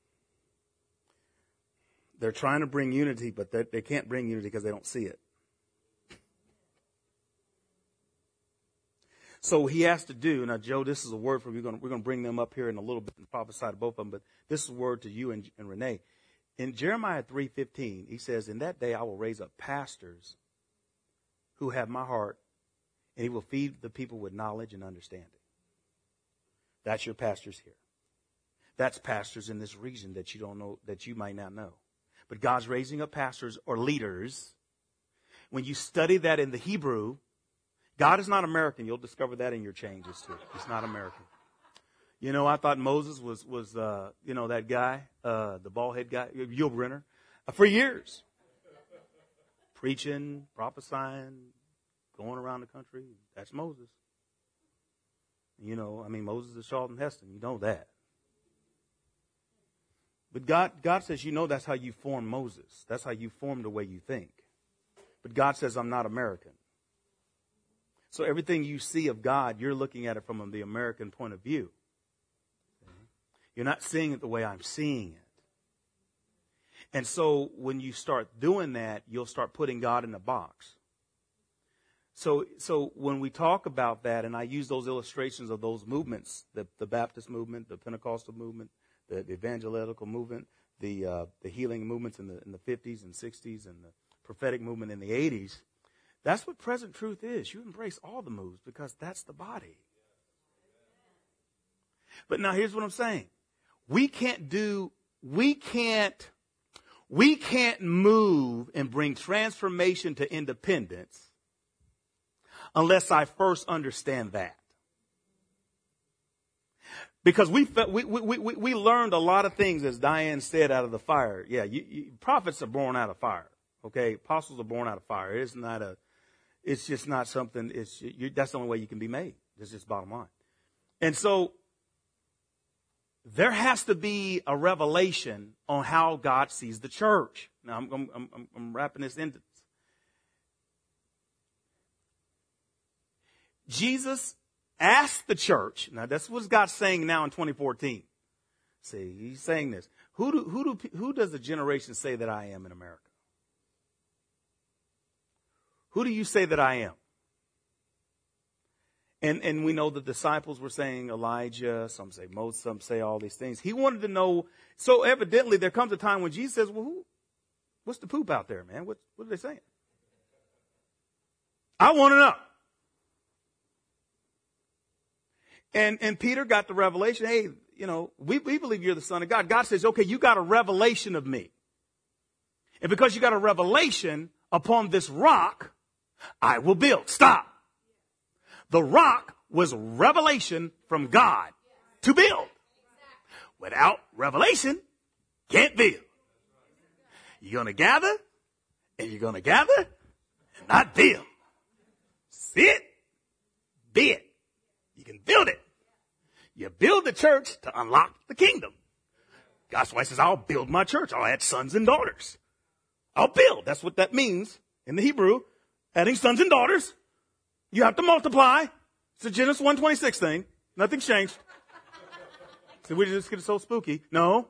They're trying to bring unity, but they can't bring unity because they don't see it. So he has to do, now Joe, this is a word for you. We're going to bring them up here in a little bit and prophesy to both of them, but this is a word to you and Renee. In Jeremiah 3:15, he says, in that day I will raise up pastors who have my heart, and he will feed the people with knowledge and understanding. That's your pastors here. That's pastors in this region that you don't know, that you might not know. But God's raising up pastors or leaders. When you study that in the Hebrew, God is not American. You'll discover that in your changes too. He's not American. You know, I thought Moses was that guy, the bald head guy, Yul Brynner, for years. Preaching, prophesying, going around the country. That's Moses. You know, I mean, Moses is Charlton Heston. You know that. But God says, you know, that's how you formed Moses. That's how you formed the way you think. But God says, I'm not American. So everything you see of God, you're looking at it from the American point of view. You're not seeing it the way I'm seeing it. And so when you start doing that, you'll start putting God in a box. So when we talk about that, and I use those illustrations of those movements, the Baptist movement, the Pentecostal movement, the evangelical movement, the healing movements in the 50s and 60s, and the prophetic movement in the 80s, that's what present truth is. You embrace all the moves because that's the body. But now here's what I'm saying. We can't move and bring transformation to independence unless I first understand that. Because we learned a lot of things, as Diane said, out of the fire. Yeah, prophets are born out of fire. Okay, apostles are born out of fire. It's just not something. That's the only way you can be made. That's just bottom line. And so there has to be a revelation on how God sees the church. Now I'm wrapping this into this. Jesus asked the church. Now that's what God's saying now in 2014. See, he's saying this. Who does the generation say that I am in America? Who do you say that I am? And we know the disciples were saying Elijah, some say Moses, some say all these things. He wanted to know, so evidently there comes a time when Jesus says, well, what's the poop out there, man? What are they saying? I want to know. And Peter got the revelation, hey, you know, we believe you're the Son of God. God says, okay, you got a revelation of me. And because you got a revelation upon this rock, I will build. Stop. The rock was revelation from God to build. Without revelation, can't build. You're going to gather, and you're going to gather, and not build. Sit, be it. You can build it. You build the church to unlock the kingdom. That's why he says, I'll build my church. I'll add sons and daughters. I'll build. That's what that means in the Hebrew. Adding sons and daughters. You have to multiply. It's a Genesis 1:26 thing. Nothing's changed. So we just get so spooky. No.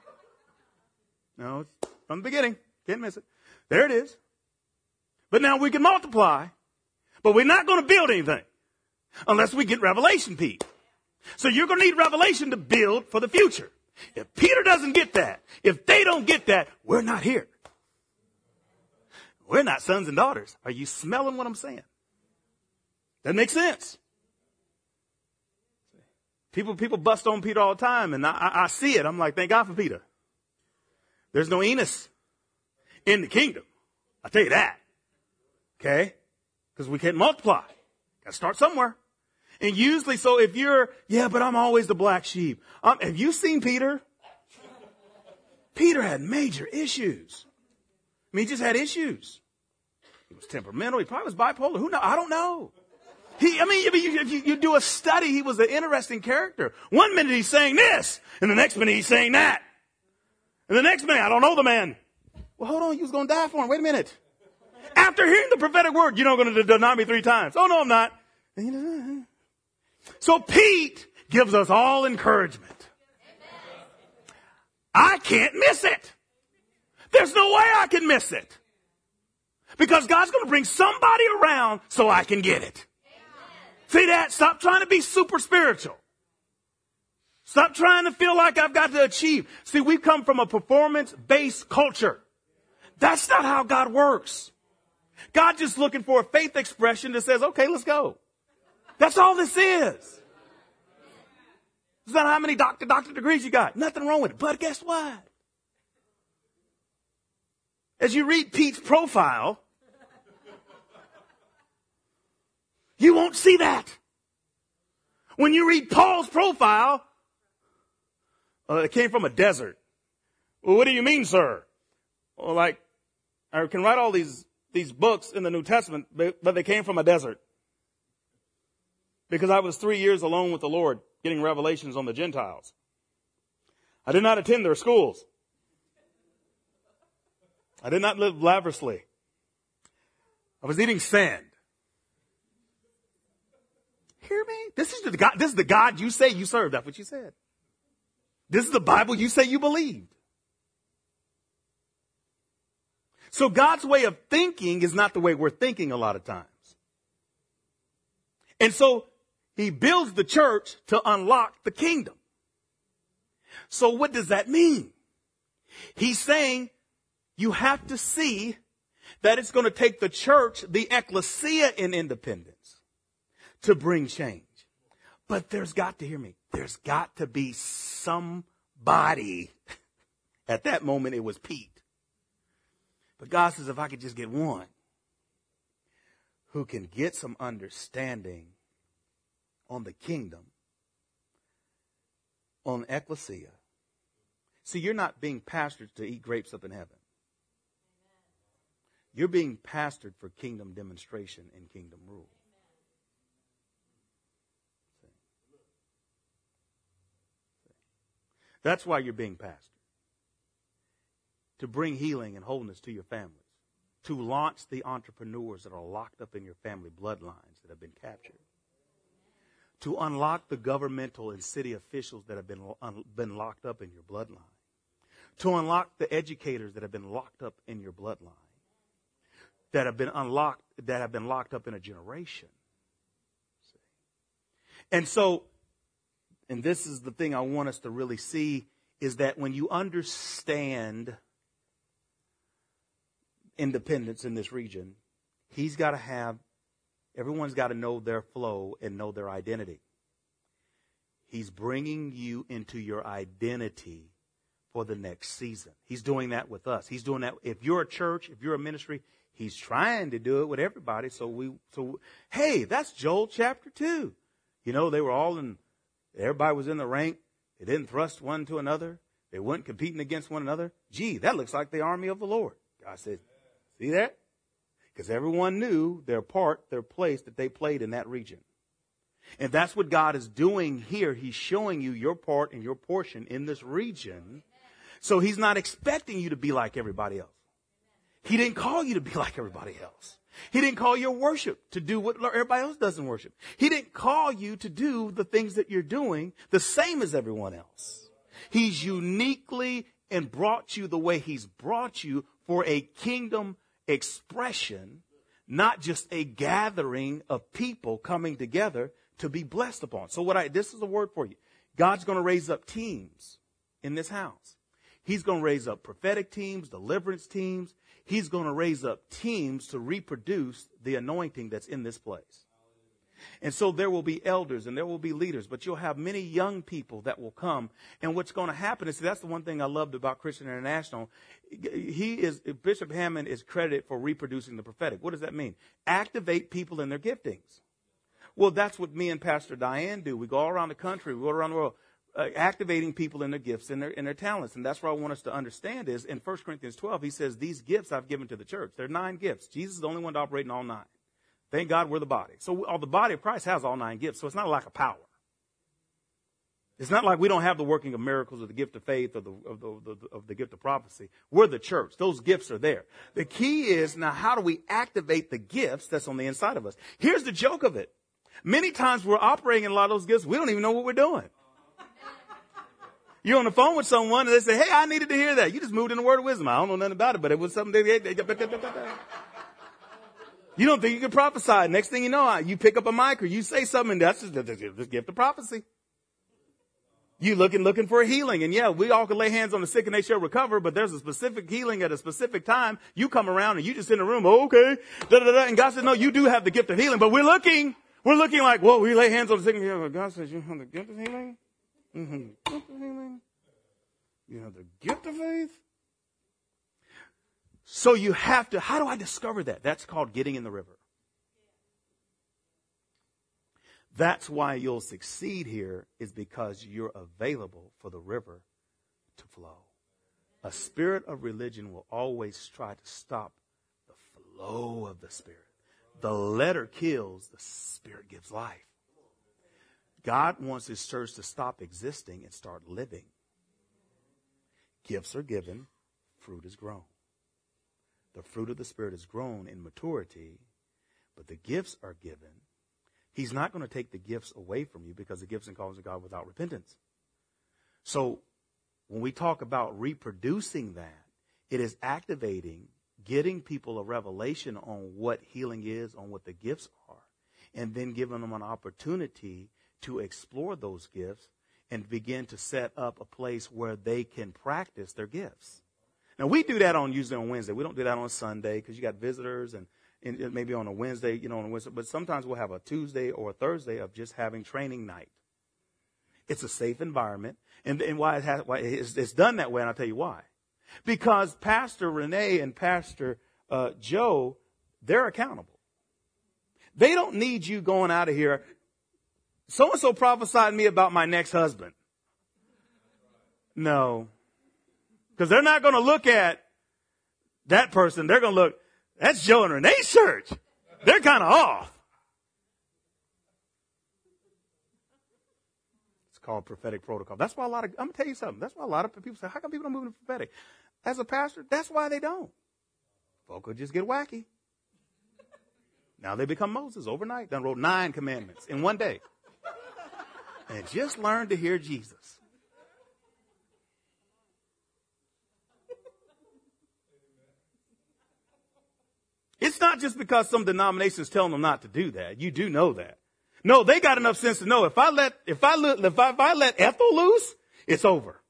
It's from the beginning. Can't miss it. There it is. But now we can multiply. But we're not going to build anything unless we get revelation, Pete. So you're going to need revelation to build for the future. If Peter doesn't get that, if they don't get that, we're not here. We're not sons and daughters. Are you smelling what I'm saying? That makes sense. People bust on Peter all the time, and I see it. I'm like, thank God for Peter. There's no Enos in the kingdom. I'll tell you that. Okay? Because we can't multiply. Got to start somewhere. And usually, so if you're, but I'm always the black sheep. Have you seen Peter? Peter had major issues. I mean, he just had issues. He was temperamental. He probably was bipolar. Who knows? I don't know. If you do a study, he was an interesting character. One minute he's saying this, and the next minute he's saying that. And the next minute, I don't know the man. Well, hold on, you was going to die for him. Wait a minute. After hearing the prophetic word, you're not going to deny me 3 times. Oh, no, I'm not. So Pete gives us all encouragement. I can't miss it. There's no way I can miss it. Because God's going to bring somebody around so I can get it. See that? Stop trying to be super spiritual. Stop trying to feel like I've got to achieve. See, we come from a performance-based culture. That's not how God works. God's just looking for a faith expression that says, okay, let's go. That's all this is. It's not how many doctor degrees you got. Nothing wrong with it. But guess what? As you read Pete's profile, you won't see that. When you read Paul's profile, it came from a desert. Well, what do you mean, sir? Well, like, I can write all these books in the New Testament, but they came from a desert. Because I was 3 years alone with the Lord, getting revelations on the Gentiles. I did not attend their schools. I did not live lavishly. I was eating sand. Hear me? This is the God you say you serve. That's what you said. This is the Bible you say you believed. So God's way of thinking is not the way we're thinking a lot of times. And so he builds the church to unlock the kingdom. So what does that mean? He's saying you have to see that it's going to take the church, the ecclesia in independence, to bring change. But there's got to, hear me, there's got to be somebody. At that moment, it was Pete. But God says, if I could just get one who can get some understanding on the kingdom, on ecclesia. See, you're not being pastored to eat grapes up in heaven. You're being pastored for kingdom demonstration and kingdom rule. That's why you're being pastored. To bring healing and wholeness to your families. To launch the entrepreneurs that are locked up in your family bloodlines that have been captured. To unlock the governmental and city officials that have been locked up in your bloodline. To unlock the educators that have been locked up in your bloodline. That have been locked up in a generation. See? And so, and this is the thing I want us to really see, is that when you understand independence in this region, everyone's got to know their flow and know their identity. He's bringing you into your identity for the next season. He's doing that with us. He's doing that. If you're a church, if you're a ministry, he's trying to do it with everybody. So hey, that's Joel chapter 2. You know, everybody was in the rank. They didn't thrust one to another. They weren't competing against one another. Gee, that looks like the army of the Lord. God said, see that? Because everyone knew their part, their place that they played in that region. And that's what God is doing here. He's showing you your part and your portion in this region. So he's not expecting you to be like everybody else. He didn't call you to be like everybody else. He didn't call your worship to do what everybody else does in worship. He didn't call you to do the things that you're doing the same as everyone else. He's uniquely and brought you the way he's brought you for a kingdom expression, not just a gathering of people coming together to be blessed upon. So this is a word for you. God's going to raise up teams in this house. He's going to raise up prophetic teams, deliverance teams. He's going to raise up teams to reproduce the anointing that's in this place. And so there will be elders and there will be leaders, but you'll have many young people that will come. And what's going to happen is, that's the one thing I loved about Christian International. Bishop Hammond is credited for reproducing the prophetic. What does that mean? Activate people in their giftings. Well, that's what me and Pastor Diane do. We go all around the country, we go around the world, activating people in their gifts and their talents. And that's what I want us to understand is in 1 Corinthians 12, he says, these gifts I've given to the church. There are 9 gifts. Jesus is the only one to operate in all 9. Thank God we're the body. So the body of Christ has all 9 gifts. So it's not a lack of power. It's not like we don't have the working of miracles or the gift of faith or the gift of prophecy. We're the church. Those gifts are there. The key is now, how do we activate the gifts that's on the inside of us? Here's the joke of it. Many times we're operating in a lot of those gifts. We don't even know what we're doing. You're on the phone with someone and they say, hey, I needed to hear that. You just moved in the word of wisdom. I don't know nothing about it, but it was something. You don't think you can prophesy. Next thing you know, you pick up a mic or you say something, and that's just the gift of prophecy. You looking for a healing. And yeah, we all can lay hands on the sick and they shall recover, but there's a specific healing at a specific time. You come around and you just in the room, okay, and God says, no, you do have the gift of healing, but we're looking like, whoa, we lay hands on the sick and yeah, God says, you have the gift of healing? Mm-hmm. Gift of healing? You have the gift of faith? So you have to, how do I discover that? That's called getting in the river. That's why you'll succeed here, is because you're available for the river to flow. A spirit of religion will always try to stop the flow of the Spirit. The letter kills, the Spirit gives life. God wants his church to stop existing and start living. Gifts are given, fruit is grown. The fruit of the Spirit is grown in maturity, but the gifts are given. He's not going to take the gifts away from you because the gifts and callings of God without repentance. So when we talk about reproducing that, it is activating, getting people a revelation on what healing is, on what the gifts are, and then giving them an opportunity to explore those gifts and begin to set up a place where they can practice their gifts. Now, we do that usually on Wednesday. We don't do that on Sunday because you got visitors and maybe on a Wednesday, on a Wednesday. But sometimes we'll have a Tuesday or a Thursday of just having training night. It's a safe environment. And why it's done that way, and I'll tell you why. Because Pastor Renee and Pastor Joe, they're accountable. They don't need you going out of here. So-and-so prophesied to me about my next husband. No. Because they're not going to look at that person. They're going to look, that's Joe and Renee's church. They're kind of off. It's called prophetic protocol. That's why I'm going to tell you something. That's why a lot of people say, how come people don't move into prophetic? As a pastor, that's why they don't. Folk will just get wacky. Now they become Moses overnight. Done wrote 9 commandments in one day. And just learned to hear Jesus. It's not just because some denominations telling them not to do that. You do know that. No, they got enough sense to know if I let Ethel loose, it's over.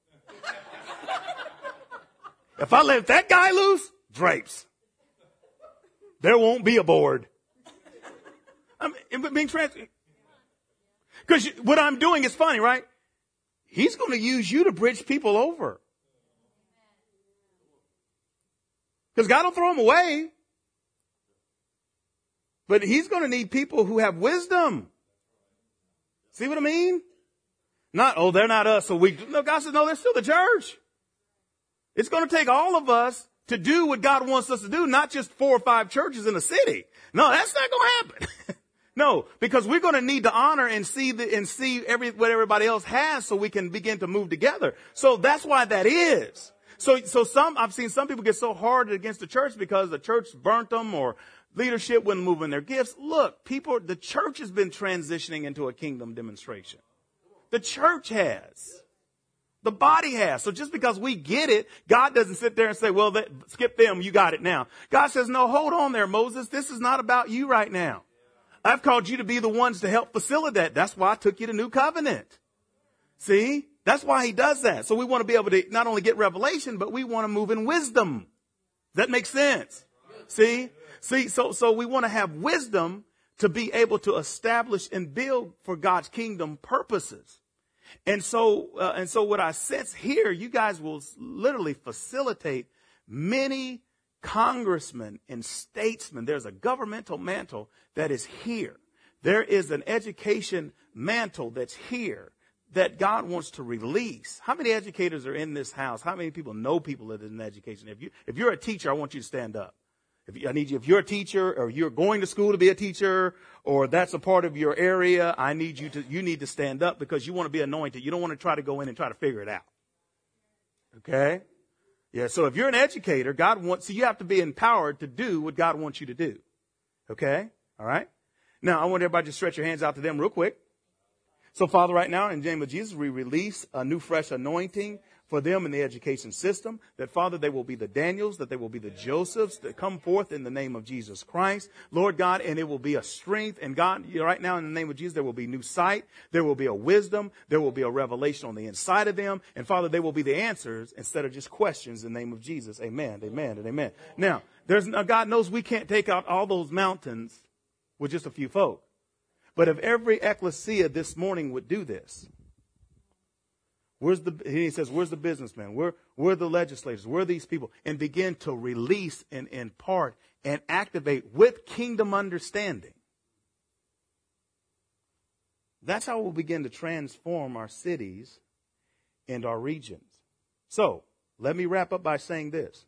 If I let that guy loose, drapes. There won't be a board. I'm being transparent. Because what I'm doing is funny, right? He's going to use you to bridge people over. Because God will throw them away. But he's going to need people who have wisdom. See what I mean? Not, oh, they're not us, so we... No, God says, no, they're still the church. It's going to take all of us to do what God wants us to do, not just 4 or 5 churches in a city. No, that's not going to happen. No, because we're going to need to honor and see what everybody else has so we can begin to move together. So that's why that is. So I've seen some people get so hard against the church because the church burnt them or leadership wouldn't move in their gifts. Look, the church has been transitioning into a kingdom demonstration. The church has. The body has. So just because we get it, God doesn't sit there and say, well, skip them, you got it now. God says, no, hold on there, Moses. This is not about you right now. I've called you to be the ones to help facilitate. That's why I took you to New Covenant. See? That's why he does that. So we want to be able to not only get revelation, but we want to move in wisdom. Does that make sense? See, so we want to have wisdom to be able to establish and build for God's kingdom purposes. And so what I sense here, you guys will literally facilitate many congressmen and statesmen. There's a governmental mantle that is here. There is an education mantle that's here that God wants to release. How many educators are in this house? How many people know people that are in education? If you're a teacher, I want you to stand up. If you're a teacher or you're going to school to be a teacher or that's a part of your area, you need to stand up because you want to be anointed. You don't want to try to go in and try to figure it out. Okay? Yeah, so if you're an educator, you have to be empowered to do what God wants you to do. Okay? All right? Now, I want everybody to stretch your hands out to them real quick. So, Father, right now, in the name of Jesus, we release a new fresh anointing for them in the education system, that, Father, they will be the Daniels, that they will be the Josephs that come forth in the name of Jesus Christ, Lord God, and it will be a strength. And God, right now in the name of Jesus, there will be new sight, there will be a wisdom, there will be a revelation on the inside of them, and Father, they will be the answers instead of just questions in the name of Jesus. Amen, amen, and amen. Now, God knows we can't take out all those mountains with just a few folk. But if every ecclesia this morning would do this, he says, where's the businessmen? Where are the legislators? Where are these people? And begin to release and impart and activate with kingdom understanding. That's how we'll begin to transform our cities and our regions. So, let me wrap up by saying this.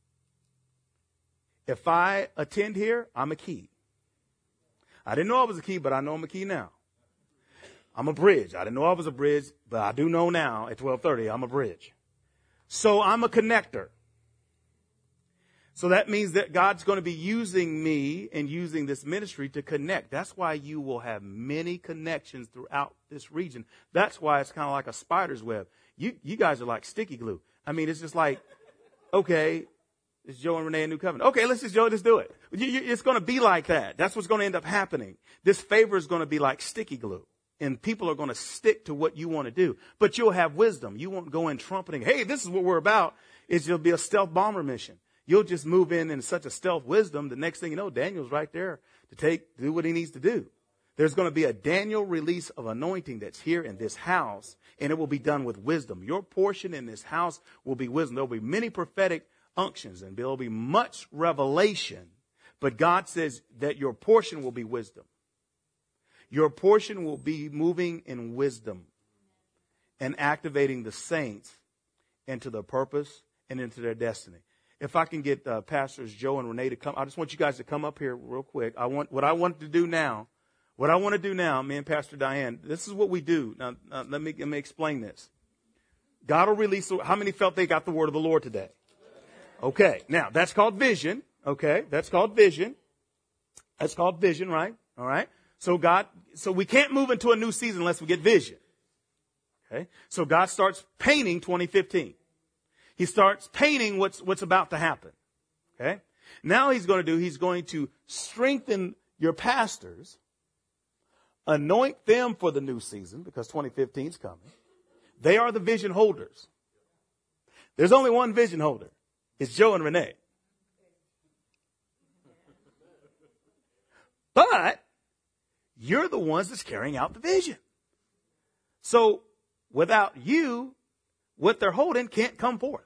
If I attend here, I'm a key. I didn't know I was a key, but I know I'm a key now. I'm a bridge. I didn't know I was a bridge, but I do know now at 12:30 I'm a bridge. So I'm a connector. So that means that God's going to be using me and using this ministry to connect. That's why you will have many connections throughout this region. That's why it's kind of like a spider's web. You guys are like sticky glue. I mean, it's just like, okay, it's Joe and Renee in New Covenant. Okay, let's just do it. It's going to be like that. That's what's going to end up happening. This favor is going to be like sticky glue. And people are going to stick to what you want to do. But you'll have wisdom. You won't go in trumpeting, hey, this is what we're about. It'll be a stealth bomber mission. You'll just move in such a stealth wisdom. The next thing you know, Daniel's right there to do what he needs to do. There's going to be a Daniel release of anointing that's here in this house. And it will be done with wisdom. Your portion in this house will be wisdom. There'll be many prophetic unctions and there'll be much revelation. But God says that your portion will be wisdom. Your portion will be moving in wisdom and activating the saints into their purpose and into their destiny. If I can get Pastors Joe and Renee to come, I just want you guys to come up here real quick. What I want to do now, me and Pastor Diane, this is what we do. Now let me explain this. God will release, how many felt they got the word of the Lord today? Okay, now that's called vision. Okay, that's called vision. That's called vision, right? All right. So we can't move into a new season unless we get vision. Okay? So God starts painting 2015. He starts painting what's about to happen. Okay? Now he's going to strengthen your pastors, anoint them for the new season because 2015 is coming. They are the vision holders. There's only one vision holder. It's Joe and Renee. But you're the ones that's carrying out the vision. So without you, what they're holding can't come forth.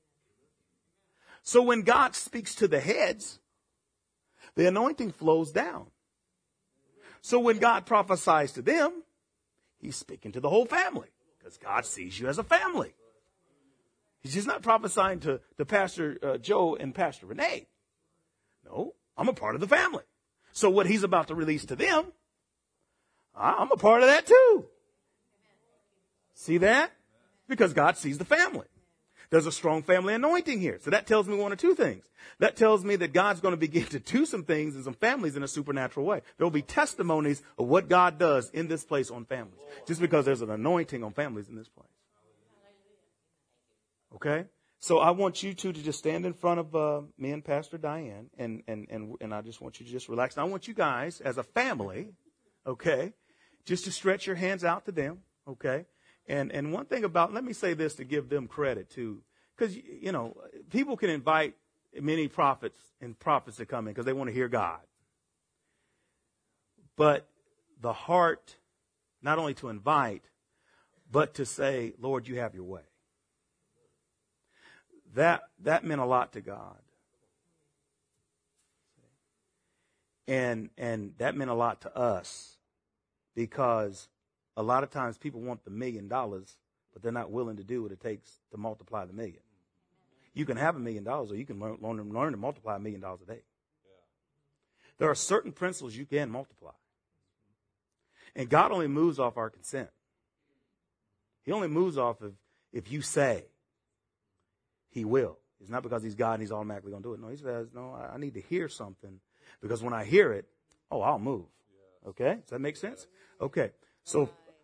So when God speaks to the heads, the anointing flows down. So when God prophesies to them, he's speaking to the whole family because God sees you as a family. He's just not prophesying to Pastor Joe and Pastor Renee. No, I'm a part of the family. So what he's about to release to them, I'm a part of that too. See that? Because God sees the family. There's a strong family anointing here. So that tells me one of two things. That tells me that God's going to begin to do some things in some families in a supernatural way. There will be testimonies of what God does in this place on families. Just because there's an anointing on families in this place. Okay? So I want you two to just stand in front of me and Pastor Diane. And I just want you to just relax. And I want you guys as a family, okay, just to stretch your hands out to them, okay? And one thing about, let me say this to give them credit too, because, you know, people can invite many prophets to come in because they want to hear God. But the heart, not only to invite, but to say, Lord, you have your way. That meant a lot to God. And that meant a lot to us because a lot of times people want the $1 million, but they're not willing to do what it takes to multiply the million. You can have $1 million or you can learn to multiply $1 million a day. There are certain principles you can multiply. And God only moves off our consent. He only moves off of if you say he will. It's not because he's God and he's automatically going to do it. No, he says, no, I need to hear something because when I hear it, I'll move. Okay? Does that make sense? Okay. So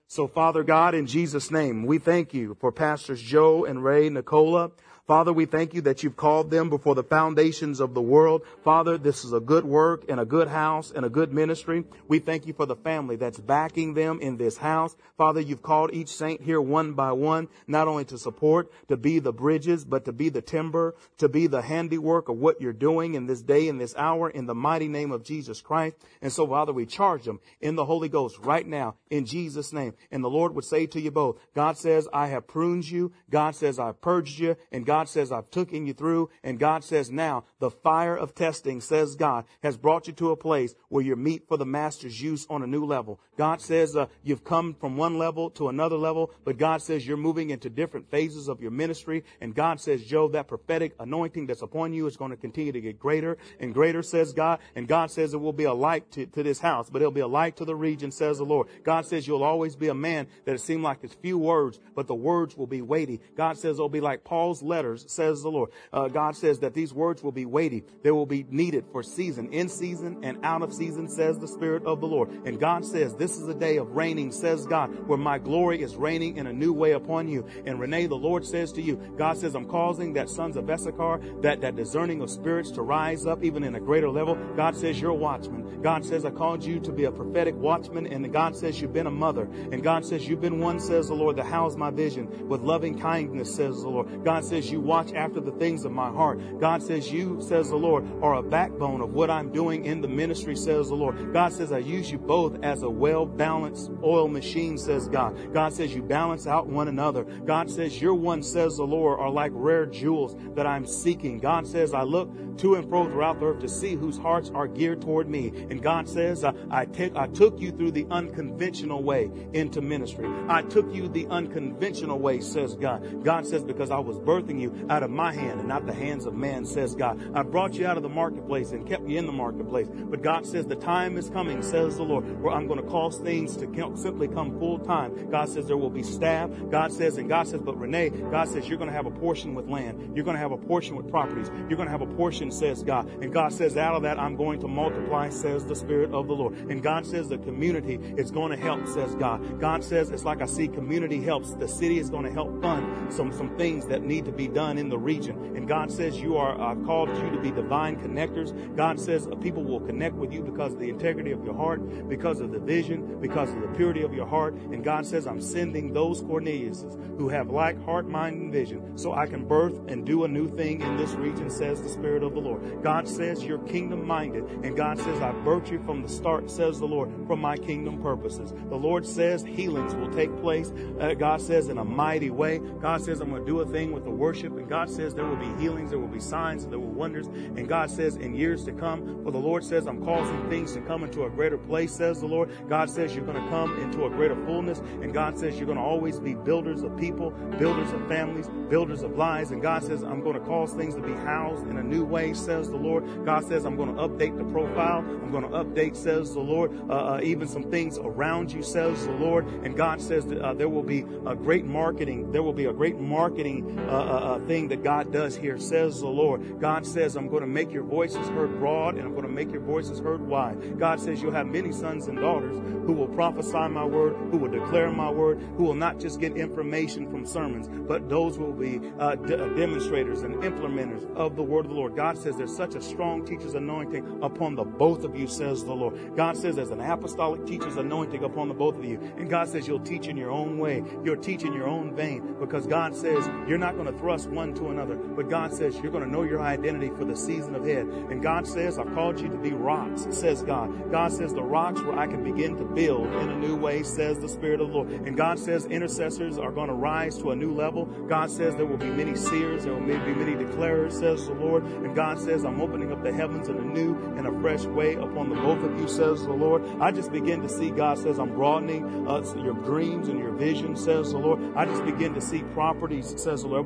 So, Father God, in Jesus' name, we thank you for Pastors Joe and Ray Nicola. Father, we thank you that you've called them before the foundations of the world. Father, this is a good work and a good house and a good ministry. We thank you for the family that's backing them in this house. Father, you've called each saint here one by one, not only to support, to be the bridges, but to be the timber, to be the handiwork of what you're doing in this day, in this hour, in the mighty name of Jesus Christ. And so, Father, we charge them in the Holy Ghost right now in Jesus' name. And the Lord would say to you both, God says, I have pruned you. God says, I've purged you. And God says, I've taken you through. And God says, now the fire of testing, says God, has brought you to a place where you're meet for the master's use on a new level. God says, you've come from one level to another level, but God says you're moving into different phases of your ministry. And God says, Joe, that prophetic anointing that's upon you is going to continue to get greater and greater, says God. And God says it will be a light to this house, but it'll be a light to the region, says the Lord. God says you'll always be a man that it seems like it's few words, but the words will be weighty. God says it'll be like Paul's letters, says the Lord. God says that these words will be weighty. They will be needed for season, in season and out of season, says the Spirit of the Lord. And God says this is a day of reigning, says God, where my glory is reigning in a new way upon you. And Renee, the Lord says to you, God says, I'm causing that sons of Issachar, that discerning of spirits to rise up even in a greater level. God says you're a watchman. God says I called you to be a prophetic watchman. And God says you've been a mother. And God says you've been one, says the Lord, that house my vision with loving kindness, says the Lord. God says you watch after the things of my heart. God says you, says the Lord, are a backbone of what I'm doing in the ministry, says the Lord. God says I use you both as a well-balanced oil machine, says God. God says you balance out one another. God says your one, says the Lord, are like rare jewels that I'm seeking. God says I look to and fro throughout the earth to see whose hearts are geared toward me. And God says I took you through the unconventional way into ministry. I took you the unconventional way, says God. God says because I was birthing you out of my hand and not the hands of man, says God. I brought you out of the marketplace and kept you in the marketplace. But God says the time is coming, says the Lord, where I'm going to cause things to simply come full time. God says there will be staff. God says, but Renee, God says you're going to have a portion with land. You're going to have a portion with properties. You're going to have a portion, says God. And God says out of that I'm going to multiply, says the Spirit of the Lord. And God says the community is going to help, says God. God says it's like I see community helps. The city is going to help fund some things that need to be done in the region. And God says you are called you to be divine connectors. God says people will connect with you because of the integrity of your heart, because of the vision, because of the purity of your heart. And God says I'm sending those Corneliuses who have like heart, mind, and vision so I can birth and do a new thing in this region, says the Spirit of the Lord. God says you're kingdom minded. And God says I birthed you from the start, says the Lord, from my kingdom purposes. The Lord says healings will take place. God says in a mighty way. God says I'm going to do a thing with the worship. And God says there will be healings, there will be signs, there will be wonders. And God says in years to come, for the Lord says I'm causing things to come into a greater place, says the Lord. God says you're going to come into a greater fullness. And God says you're going to always be builders of people, builders of families, builders of lives. And God says I'm going to cause things to be housed in a new way, says the Lord. God says I'm going to update the profile. I'm going to update, says the Lord, even some things around you, says the Lord. And God says that there will be a great marketing. There will be a great marketing thing that God does here, says the Lord. God says I'm going to make your voices heard broad and I'm going to make your voices heard wide. God says you'll have many sons and daughters who will prophesy my word, who will declare my word, who will not just get information from sermons, but those will be demonstrators and implementers of the word of the Lord. God says there's such a strong teacher's anointing upon the both of you, says the Lord. God says there's an apostolic teacher's anointing upon the both of you. And God says you'll teach in your own way. You'll teach in your own vein because God says you're not going to thrust one to another, but God says you're going to know your identity for the season ahead. And God says I've called you to be rocks, says God. God says the rocks where I can begin to build in a new way, says the Spirit of the Lord. And God says intercessors are going to rise to a new level. God says there will be many seers, there will be many declarers, says the Lord. And God says I'm opening up the heavens in a new and a fresh way upon the both of you, says the Lord. I just begin to see, God says I'm broadening your dreams and your vision, says the Lord. I just begin to see properties, says the Lord. There will be many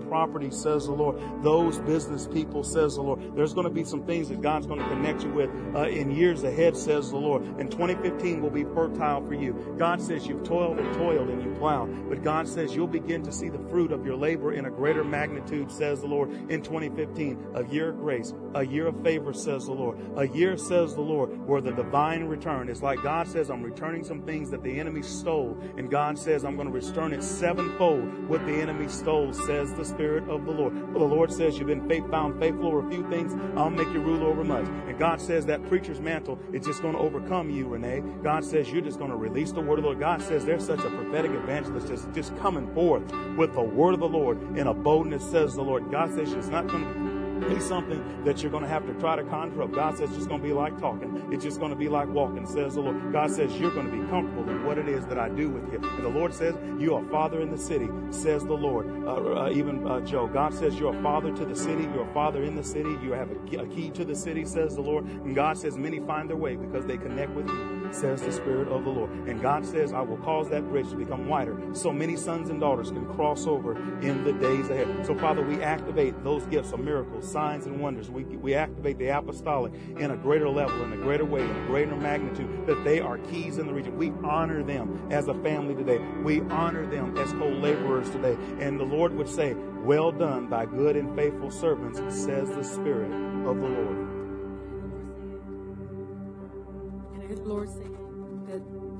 property, says the Lord. Those business people, says the Lord. There's going to be some things that God's going to connect you with in years ahead, says the Lord. And 2015 will be fertile for you. God says you've toiled and you plowed. But God says you'll begin to see the fruit of your labor in a greater magnitude, says the Lord, in 2015. A year of grace, a year of favor, says the Lord. A year, says the Lord, where the divine return is like God says, I'm returning some things that the enemy stole. And God says, I'm going to return it sevenfold what the enemy stole, says the Spirit of the Lord. Well, the Lord says you've been found faithful over a few things. I'll make you rule over much. And God says that preacher's mantle is just going to overcome you, Renee. God says you're just going to release the word of the Lord. God says there's such a prophetic evangelist just coming forth with the word of the Lord in a boldness, says the Lord. God says it's not going to be something that you're going to have to try to conjure up. God says it's just going to be like talking. It's just going to be like walking, says the Lord. God says you're going to be comfortable in what it is that I do with you. And the Lord says you are a father in the city, says the Lord. Joe, God says you're a father to the city. You're a father in the city. You have a key to the city, says the Lord. And God says many find their way because they connect with you, says the Spirit of the Lord. And God says I will cause that bridge to become wider so many sons and daughters can cross over in the days ahead. So, Father, we activate those gifts of miracles, signs, and wonders. We activate the apostolic in a greater level, in a greater way, in a greater magnitude, that they are keys in the region. We honor them as a family today. We honor them as co-laborers today. And the Lord would say, well done, thy good and faithful servants, says the Spirit of the Lord. And I hear the Lord saying that,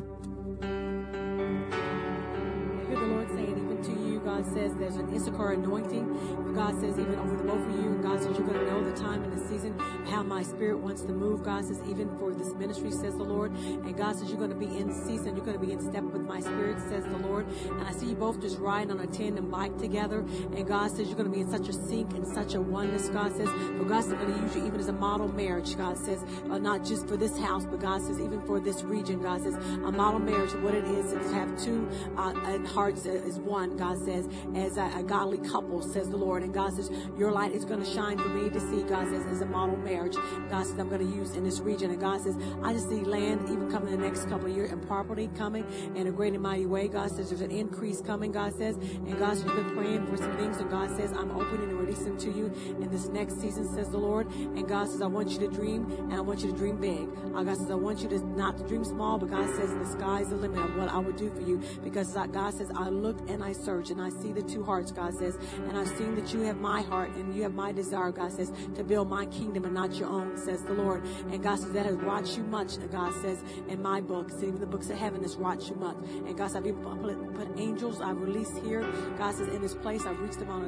even to you, God says there's an Issachar anointing. God says even over the both of you. And God says you're going to know the time and the season, how my Spirit wants to move. God says even for this ministry, says the Lord. And God says you're going to be in season. You're going to be in step with my Spirit, says the Lord. And I see you both just riding on a tandem bike together. And God says you're going to be in such a sync and such a oneness. God says, but God's going to use you even as a model marriage. God says, not just for this house, but God says even for this region. God says a model marriage, what it is to have two hearts as one. God says, as a godly couple, says the Lord. And God says, your light is going to shine for me to see. God says, as a model marriage. God says, I'm going to use in this region. And God says, I just see land even coming in the next couple of years and property coming in a great and mighty way. God says, there's an increase coming, God says. And God says, you've been praying for some things. And God says, I'm opening and releasing to you in this next season, says the Lord. And God says, I want you to dream, and I want you to dream big. God says, I want you to not to dream small, but God says, the sky's the limit of what I would do for you. Because God says, I looked and I searched, and I see the two hearts, God says. And I've seen that you have my heart, and you have my desire, God says, to build my kingdom and not your own, says the Lord. And God says, that has wrought you much. And God says, in my books, even the books of heaven, has wrought you much. And God says, I've even put angels I've released here. God says, in this place, I've released them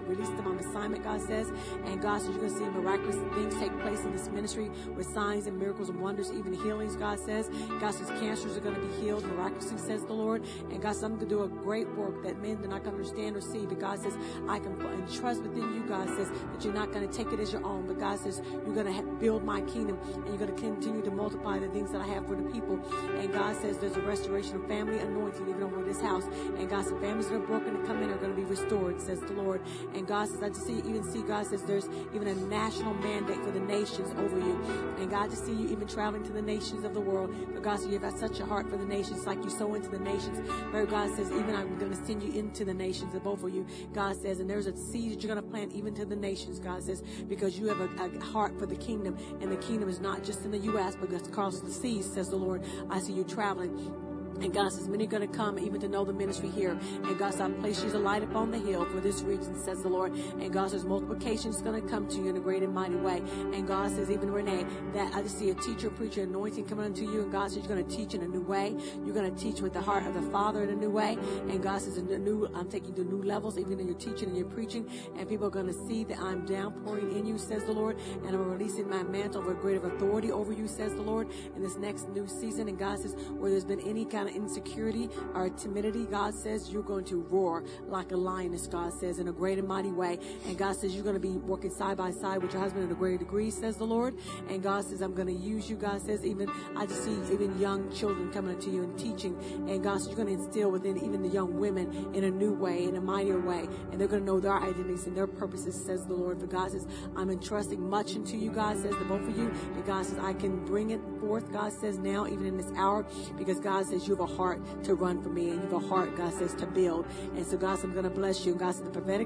on assignment, God says. And God says, you're going to see miraculous things take place in this ministry with signs and miracles and wonders, even healings, God says. God says, cancers are going to be healed miraculously, says the Lord. And God says, I'm going to do a great work that men do not understand or see. But God says, I can trust within you, God says, that you're not going to take it as your own. But God says, you're going to build my kingdom, and you're going to continue to multiply the things that I have for the people. And God says, there's a restoration of family anointing even over this house. And God says, families that are broken to come in are going to be restored, says the Lord. And God says, I just see, God says, there's even a national mandate for the nations over you. And God, just see you even traveling to the nations of the world. But God says, you've got such a heart for the nations, like you sow into the nations. But God says, even I'm going to send you into the nations, the both of you. God says, and there's a seed that you're going to plant even to the nations, God says, because you have a heart for the kingdom. And the kingdom is not just in the U.S., but it's across the seas, says the Lord. I see you traveling. And God says, many are going to come even to know the ministry here. And God says, I place you as a light upon the hill for this region, says the Lord. And God says, multiplication is going to come to you in a great and mighty way. And God says, even Renee, that I just see a teacher, preacher anointing coming unto you. And God says, you're going to teach in a new way. You're going to teach with the heart of the Father in a new way. And God says, I'm taking you to new levels, even in your teaching and your preaching. And people are going to see that I'm downpouring in you, says the Lord. And I'm releasing my mantle of a greater authority over you, says the Lord, in this next new season. And God says, where there's been any kind of insecurity or timidity, God says, you're going to roar like a lioness, God says, in a great and mighty way. And God says, you're going to be working side by side with your husband in a greater degree, says the Lord. And God says, I'm going to use you, God says, even, I just see even young children coming to you and teaching. And God says, you're going to instill within even the young women in a new way, in a mightier way. And they're going to know their identities and their purposes, says the Lord. But God says, I'm entrusting much into you, God says, the both of you. But God says, I can bring it forth, God says, now, even in this hour, because God says, you have a heart to run for me, and you have a heart, God says, to build. And so God says, I'm going to bless you. And God says, the prophetic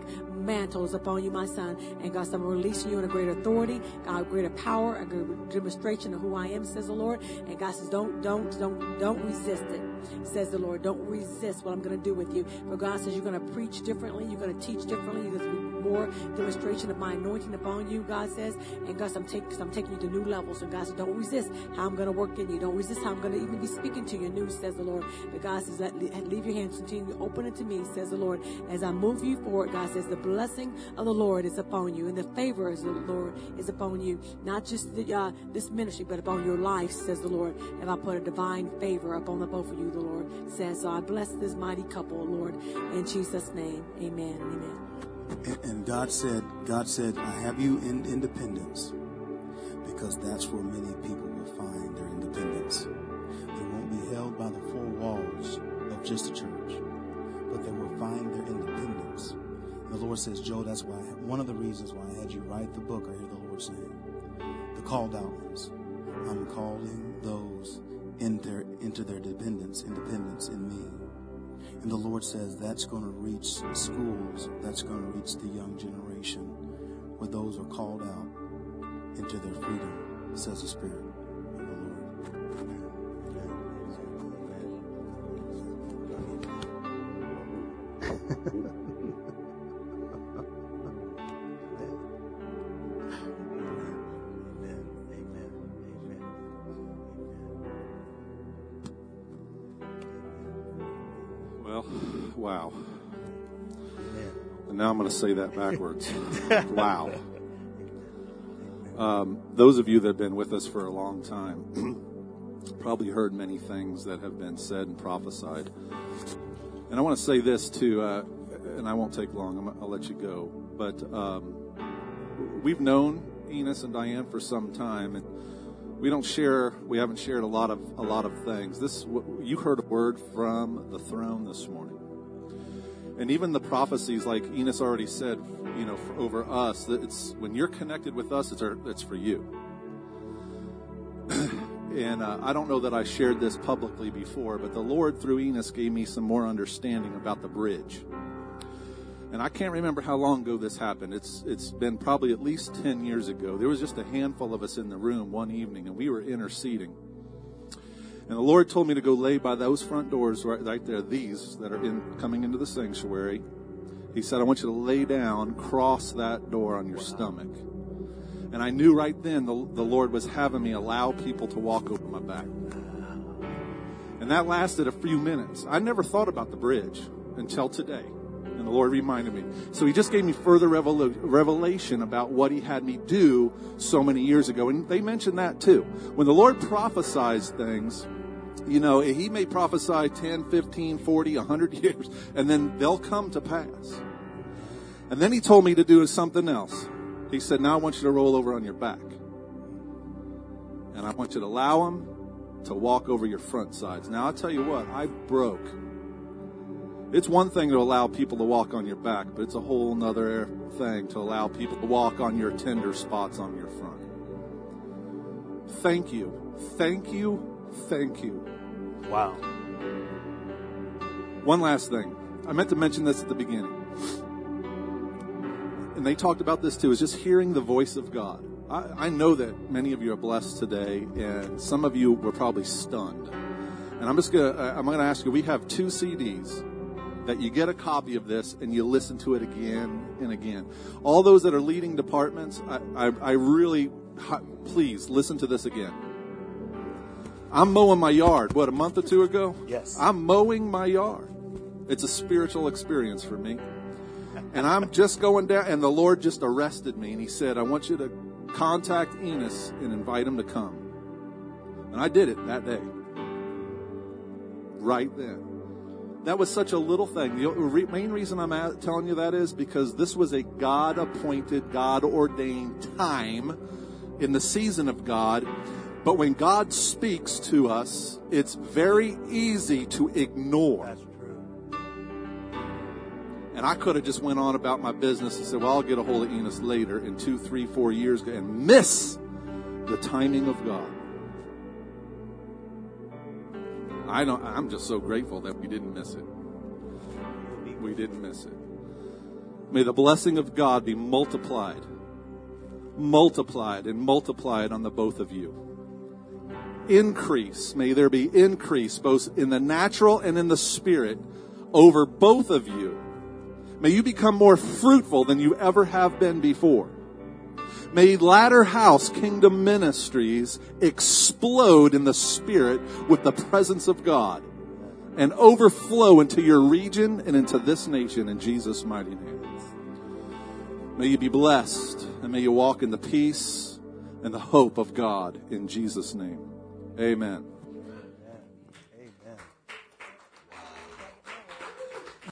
mantle is upon you, my son. And God, I'm releasing you in a greater authority, God, greater power, a greater demonstration of who I am, says the Lord. And God says, don't resist it, says the Lord. Don't resist what I'm going to do with you. For God says you're going to preach differently, you're going to teach differently, you're going to be more demonstration of my anointing upon you, God says. And God, I'm taking you to new levels. And God says, don't resist how I'm going to work in you. Don't resist how I'm going to even be speaking to you new, says the Lord. But God says, leave your hands, continue to open it to me, says the Lord. As I move you forward, God says, the blessing of the Lord is upon you, and the favor of the Lord is upon you. Not just this ministry, but upon your life, says the Lord. And I put a divine favor upon the both of you, the Lord says. So I bless this mighty couple, Lord, in Jesus' name. Amen and amen. And God said, I have you in independence, because that's where many people will find their independence. They won't be held by the four walls of just a church, but they will find their independence. And the Lord says, Joe, that's why one of the reasons why I had you write the book, I hear the Lord saying, the called out ones. I'm calling those into their independence in me. And the Lord says that's going to reach schools, that's going to reach the young generation, where those are called out into their freedom, says the Spirit of the Lord. Wow. And now I'm going to say that backwards. Wow. Those of you that have been with us for a long time probably heard many things that have been said and prophesied. And I want to say this too, and I won't take long. I'll let you go. But we've known Enos and Diane for some time, and we haven't shared a lot of things. You heard a word from the throne this morning. And even the prophecies, like Enos already said, over us, that it's when you're connected with us, it's for you. And I don't know that I shared this publicly before, but the Lord through Enos gave me some more understanding about the bridge. And I can't remember how long ago this happened. It's been probably at least 10 years ago. There was just a handful of us in the room one evening, and we were interceding. And the Lord told me to go lay by those front doors right there, these that are coming into the sanctuary. He said, I want you to lay down, cross that door on your stomach. And I knew right then the Lord was having me allow people to walk over my back. And that lasted a few minutes. I never thought about the bridge until today. And the Lord reminded me. So he just gave me further revelation about what he had me do so many years ago. And they mentioned that too. When the Lord prophesies things, he may prophesy 10, 15, 40, 100 years, and then they'll come to pass. And then he told me to do something else. He said, now I want you to roll over on your back. And I want you to allow him to walk over your front sides. Now, I'll tell you what, I broke. It's one thing to allow people to walk on your back, but it's a whole nother thing to allow people to walk on your tender spots on your front. Thank you. Thank you. Thank you. Wow. One last thing. I meant to mention this at the beginning. And they talked about this too, is just hearing the voice of God. I know that many of you are blessed today, and some of you were probably stunned. And I'm going to ask you, we have 2 CDs that you get a copy of this and you listen to it again and again. All those that are leading departments, I really, please listen to this again. I'm mowing my yard, a month or 2 ago? Yes. I'm mowing my yard. It's a spiritual experience for me. And I'm just going down, and the Lord just arrested me, and he said, I want you to contact Enos and invite him to come. And I did it that day. Right then. That was such a little thing. The main reason I'm telling you that is because this was a God-appointed, God-ordained time in the season of God. But when God speaks to us, it's very easy to ignore. That's true. And I could have just went on about my business and said, well, I'll get a hold of Enos later in 2, 3, 4 years and miss the timing of God. I'm just so grateful that we didn't miss it. We didn't miss it. May the blessing of God be multiplied and multiplied on the both of you. Increase. May there be increase both in the natural and in the spirit over both of you. May you become more fruitful than you ever have been before. May Ladder House Kingdom Ministries explode in the spirit with the presence of God and overflow into your region and into this nation in Jesus' mighty name. May you be blessed and may you walk in the peace and the hope of God in Jesus' name. Amen.